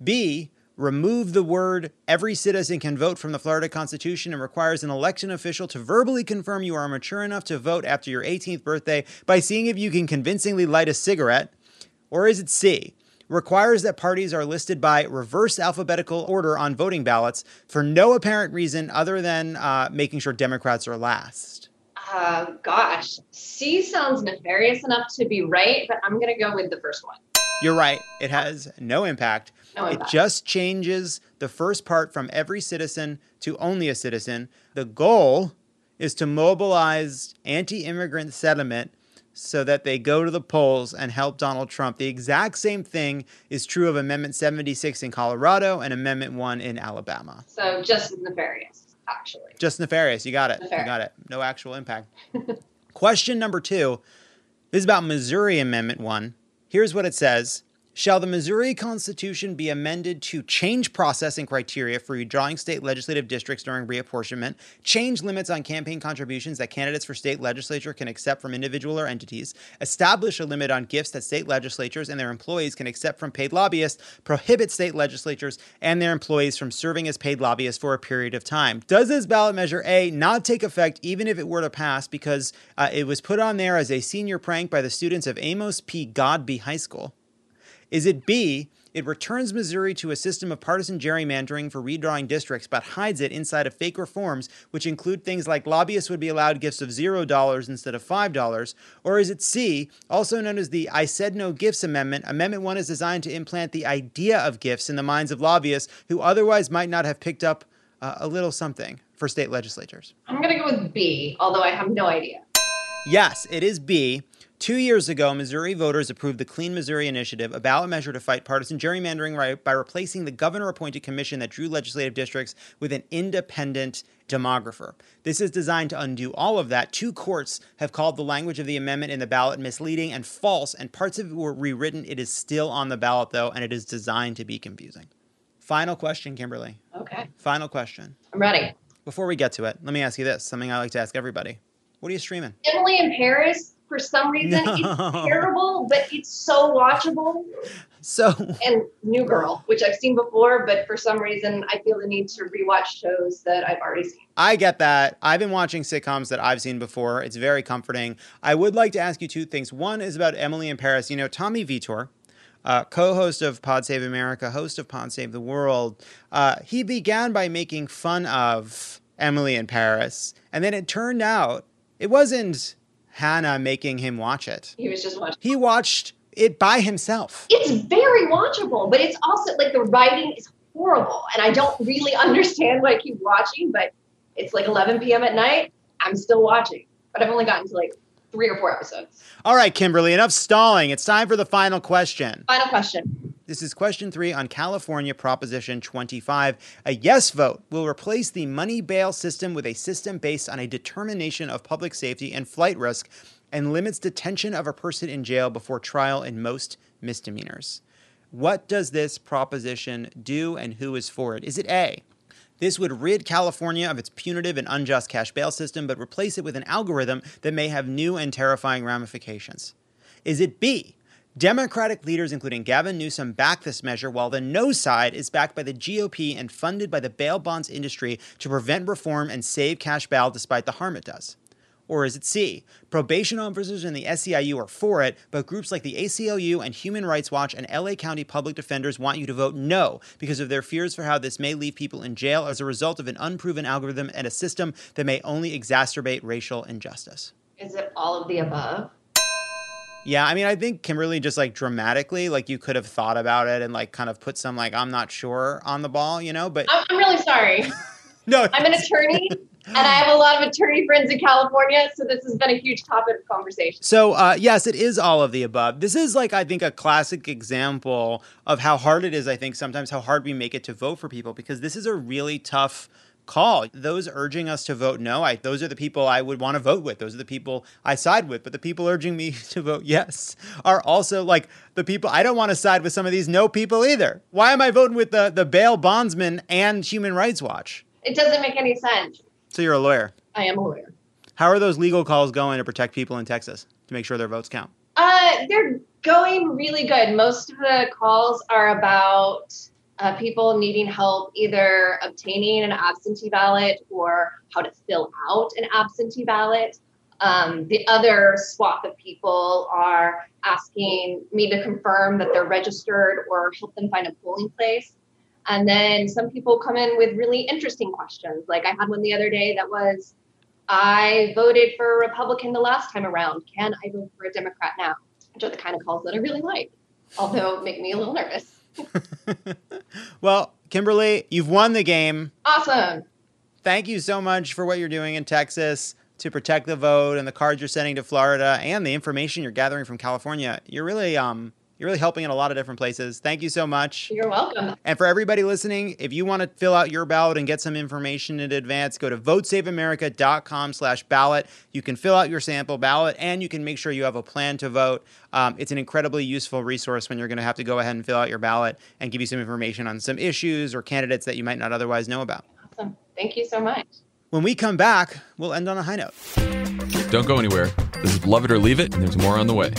B, remove the word every citizen can vote from the Florida Constitution and requires an election official to verbally confirm you are mature enough to vote after your eighteenth birthday by seeing if you can convincingly light a cigarette? Or is it C, requires that parties are listed by reverse alphabetical order on voting ballots for no apparent reason other than uh, making sure Democrats are last? Uh, gosh, C sounds nefarious enough to be right, but I'm going to go with the first one. You're right. It has no impact. No it impact. just changes the first part from every citizen to only a citizen. The goal is to mobilize anti-immigrant sentiment so that they go to the polls and help Donald Trump. The exact same thing is true of Amendment seventy-six in Colorado and Amendment one in Alabama. So just as nefarious, actually. Just nefarious. You got it. Nefarious. You got it. No actual impact. Question number two. This is about Missouri Amendment one. Here's what it says. Shall the Missouri Constitution be amended to change process and criteria for redrawing state legislative districts during reapportionment, change limits on campaign contributions that candidates for state legislature can accept from individual or entities, establish a limit on gifts that state legislatures and their employees can accept from paid lobbyists, prohibit state legislatures and their employees from serving as paid lobbyists for a period of time? Does this ballot measure A not take effect even if it were to pass because uh, it was put on there as a senior prank by the students of Amos P. Godby High School? Is it B, it returns Missouri to a system of partisan gerrymandering for redrawing districts, but hides it inside of fake reforms, which include things like lobbyists would be allowed gifts of zero dollars instead of five dollars? Or is it C, also known as the I Said No Gifts Amendment? Amendment one is designed to implant the idea of gifts in the minds of lobbyists who otherwise might not have picked up uh, a little something for state legislatures. I'm going to go with B, although I have no idea. Yes, it is B. Two years ago, Missouri voters approved the Clean Missouri Initiative, a ballot measure to fight partisan gerrymandering right by replacing the governor-appointed commission that drew legislative districts with an independent demographer. This is designed to undo all of that. Two courts have called the language of the amendment in the ballot misleading and false, and parts of it were rewritten. It is still on the ballot, though, and it is designed to be confusing. Final question, Kimberly. Okay. Final question. I'm ready. Before we get to it, let me ask you this, something I like to ask everybody. What are you streaming? Emily in Paris, for some reason, No. it's terrible, but it's so watchable. So, and New Girl, which I've seen before, but for some reason, I feel the need to rewatch shows that I've already seen. I get that. I've been watching sitcoms that I've seen before. It's very comforting. I would like to ask you two things. One is about Emily in Paris. You know, Tommy Vitor, uh, co-host of Pod Save America, host of Pod Save the World, uh, he began by making fun of Emily in Paris. And then it turned out it wasn't Hannah making him watch it. He was just watching. He watched it by himself. It's very watchable, but it's also like the writing is horrible. And I don't really understand why I keep watching, but it's like eleven p.m. at night. I'm still watching, but I've only gotten to like three or four episodes. All right, Kimberly, enough stalling. It's time for the final question. Final question. This is question three on California Proposition twenty-five. A yes vote will replace the money bail system with a system based on a determination of public safety and flight risk and limits detention of a person in jail before trial in most misdemeanors. What does this proposition do and who is for it? Is it A, this would rid California of its punitive and unjust cash bail system, but replace it with an algorithm that may have new and terrifying ramifications? Is it B, Democratic leaders, including Gavin Newsom, back this measure, while the no side is backed by the G O P and funded by the bail bonds industry to prevent reform and save cash bail despite the harm it does? Or is it C, probation officers and the S E I U are for it, but groups like the A C L U and Human Rights Watch and L A County Public Defenders want you to vote no because of their fears for how this may leave people in jail as a result of an unproven algorithm and a system that may only exacerbate racial injustice? Is it all of the above? Yeah, I mean, I think Kimberly just like dramatically, like you could have thought about it and like kind of put some like, I'm not sure on the ball, you know, but I'm, I'm really sorry. no, I'm an attorney And I have a lot of attorney friends in California, so this has been a huge topic of conversation. So, uh, yes, it is all of the above. This is like, I think, a classic example of how hard it is, I think, sometimes how hard we make it to vote for people, because this is a really tough call. Those urging us to vote no, I, those are the people I would want to vote with. Those are the people I side with. But the people urging me to vote yes are also like the people, I don't want to side with some of these no people either. Why am I voting with the, the bail bondsman and Human Rights Watch? It doesn't make any sense. So you're a lawyer. I am a lawyer. How are those legal calls going to protect people in Texas to make sure their votes count? Uh, they're going really good. Most of the calls are about uh, people needing help either obtaining an absentee ballot or how to fill out an absentee ballot. Um, the other swath of people are asking me to confirm that they're registered or help them find a polling place. And then some people come in with really interesting questions. Like I had one the other day that was, I voted for a Republican the last time around. Can I vote for a Democrat now? Which are the kind of calls that I really like, although make me a little nervous. Well, Kimberly, you've won the game. Awesome. Thank you so much for what you're doing in Texas to protect the vote and the cards you're sending to Florida and the information you're gathering from California. You're really, um, you're really helping in a lot of different places. Thank you so much. You're welcome. And for everybody listening, if you want to fill out your ballot and get some information in advance, go to votesaveamerica.com slash ballot. You can fill out your sample ballot and you can make sure you have a plan to vote. Um, it's an incredibly useful resource when you're going to have to go ahead and fill out your ballot and give you some information on some issues or candidates that you might not otherwise know about. Awesome. Thank you so much. When we come back, we'll end on a high note. Don't go anywhere. This is Love It or Leave It, and there's more on the way.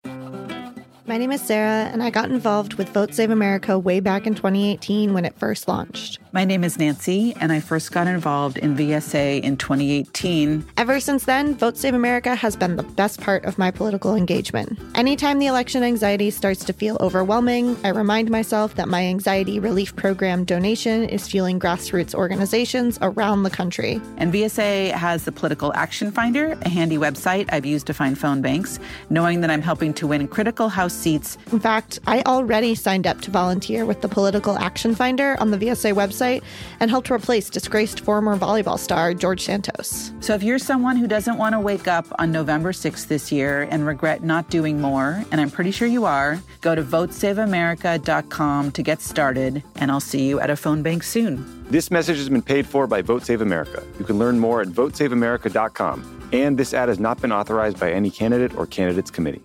My name is Sarah, and I got involved with Vote Save America way back in twenty eighteen when it first launched. My name is Nancy, and I first got involved in V S A in twenty eighteen. Ever since then, Vote Save America has been the best part of my political engagement. Anytime the election anxiety starts to feel overwhelming, I remind myself that my anxiety relief program donation is fueling grassroots organizations around the country. And V S A has the Political Action Finder, a handy website I've used to find phone banks, knowing that I'm helping to win critical House seats. In fact, I already signed up to volunteer with the Political Action Finder on the V S A website and helped replace disgraced former volleyball star George Santos. So if you're someone who doesn't want to wake up on November sixth this year and regret not doing more, and I'm pretty sure you are, go to vote save america dot com to get started, and I'll see you at a phone bank soon. This message has been paid for by Vote Save America. You can learn more at vote save america dot com. And this ad has not been authorized by any candidate or candidates committee.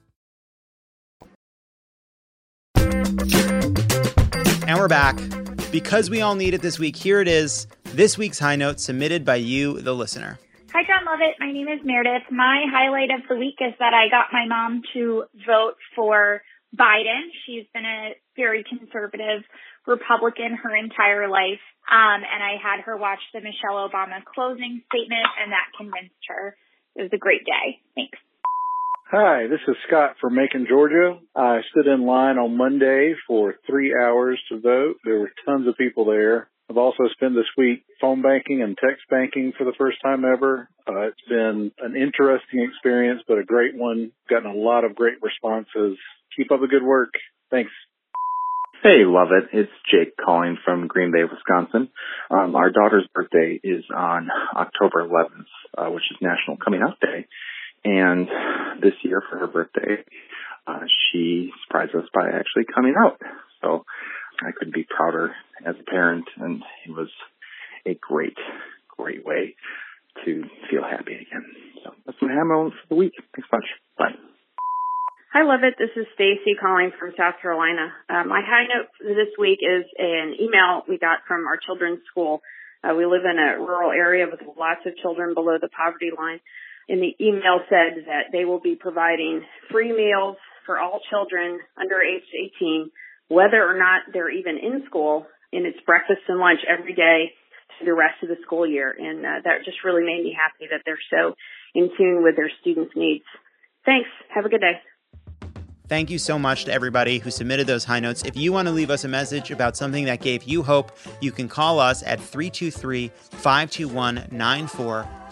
And we're back. Because we all need it this week, here it is, this week's high note submitted by you, the listener. Hi, John Lovett. My name is Meredith. My highlight of the week is that I got my mom to vote for Biden. She's been a very conservative Republican her entire life. Um, and I had her watch the Michelle Obama closing statement, and that convinced her. It was a great day. Thanks. Hi, this is Scott from Macon, Georgia. I stood in line on Monday for three hours to vote. There were tons of people there. I've also spent this week phone banking and text banking for the first time ever. Uh, it's been an interesting experience, but a great one. Gotten a lot of great responses. Keep up the good work. Thanks. Hey, love it. It's Jake calling from Green Bay, Wisconsin. Um, our daughter's birthday is on October eleventh, uh, which is National Coming Out Day. And this year for her birthday, uh, she surprised us by actually coming out. So I couldn't be prouder as a parent, and it was a great, great way to feel happy again. So that's my high moment for the week. Thanks much. Bye. Hi, love it. This is Stacy calling from South Carolina. Uh, my high note for this week is an email we got from our children's school. Uh, we live in a rural area with lots of children below the poverty line. And the email said that they will be providing free meals for all children under age eighteen, whether or not they're even in school, and it's breakfast and lunch every day through the rest of the school year. And uh, that just really made me happy that they're so in tune with their students' needs. Thanks. Have a good day. Thank you so much to everybody who submitted those high notes. If you want to leave us a message about something that gave you hope, you can call us at three two three, five two one, nine four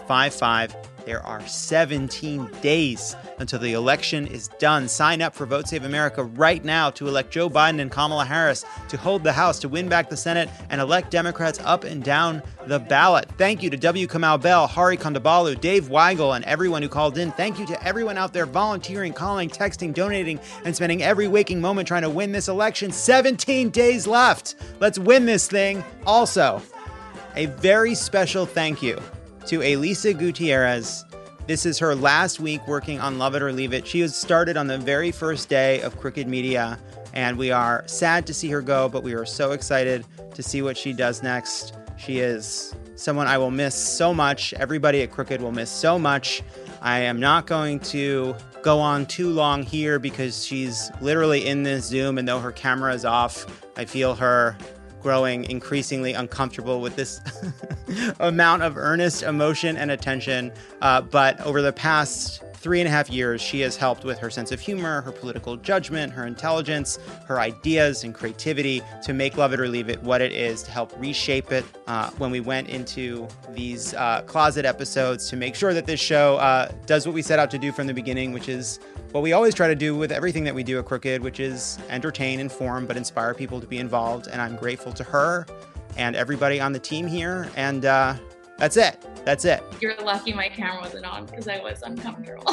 five five. There are seventeen days until the election is done. Sign up for Vote Save America right now to elect Joe Biden and Kamala Harris to hold the House, to win back the Senate, and elect Democrats up and down the ballot. Thank you to W. Kamau Bell, Hari Kondabalu, Dave Weigel, and everyone who called in. Thank you to everyone out there volunteering, calling, texting, donating, and spending every waking moment trying to win this election. seventeen days left. Let's win this thing. Also, a very special thank you to Elisa Gutierrez. This is her last week working on Love It or Leave It. She was started on the very first day of Crooked Media, and we are sad to see her go, but we are so excited to see what she does next. She is someone I will miss so much. Everybody at Crooked will miss so much. I am not going to go on too long here because she's literally in this Zoom, and though her camera is off, I feel her growing increasingly uncomfortable with this amount of earnest emotion and attention. Uh, but over the past three and a half years, she has helped with her sense of humor, her political judgment, her intelligence, her ideas and creativity to make Love It or Leave It what it is, to help reshape it uh, when we went into these uh, closet episodes, to make sure that this show uh, does what we set out to do from the beginning, which is what we always try to do with everything that we do at Crooked, which is entertain, inform, but inspire people to be involved. And I'm grateful to her and everybody on the team here. And uh, that's it. That's it. You're lucky my camera wasn't on because I was uncomfortable.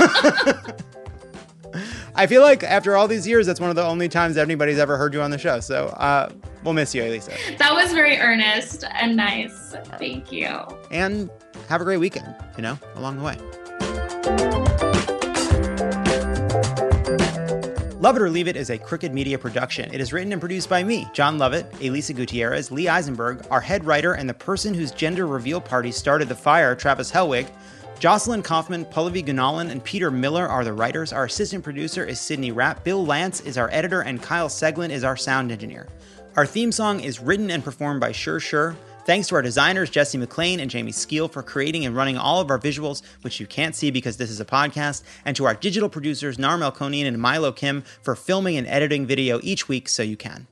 I feel like after all these years, that's one of the only times anybody's ever heard you on the show. So uh, we'll miss you, Elisa. That was very earnest and nice. Thank you. And have a great weekend, you know, along the way. Love It or Leave It is a Crooked Media production. It is written and produced by me, John Lovett, Elisa Gutierrez, Lee Eisenberg, our head writer, and the person whose gender reveal party started the fire, Travis Helwig. Jocelyn Kaufman, Pallavi Gunalan, and Peter Miller are the writers. Our assistant producer is Sydney Rapp. Bill Lance is our editor, and Kyle Seglin is our sound engineer. Our theme song is written and performed by Sure Sure. Thanks to our designers, Jesse McLean and Jamie Skeel, for creating and running all of our visuals, which you can't see because this is a podcast, and to our digital producers, Nar Melkonian and Milo Kim, for filming and editing video each week so you can.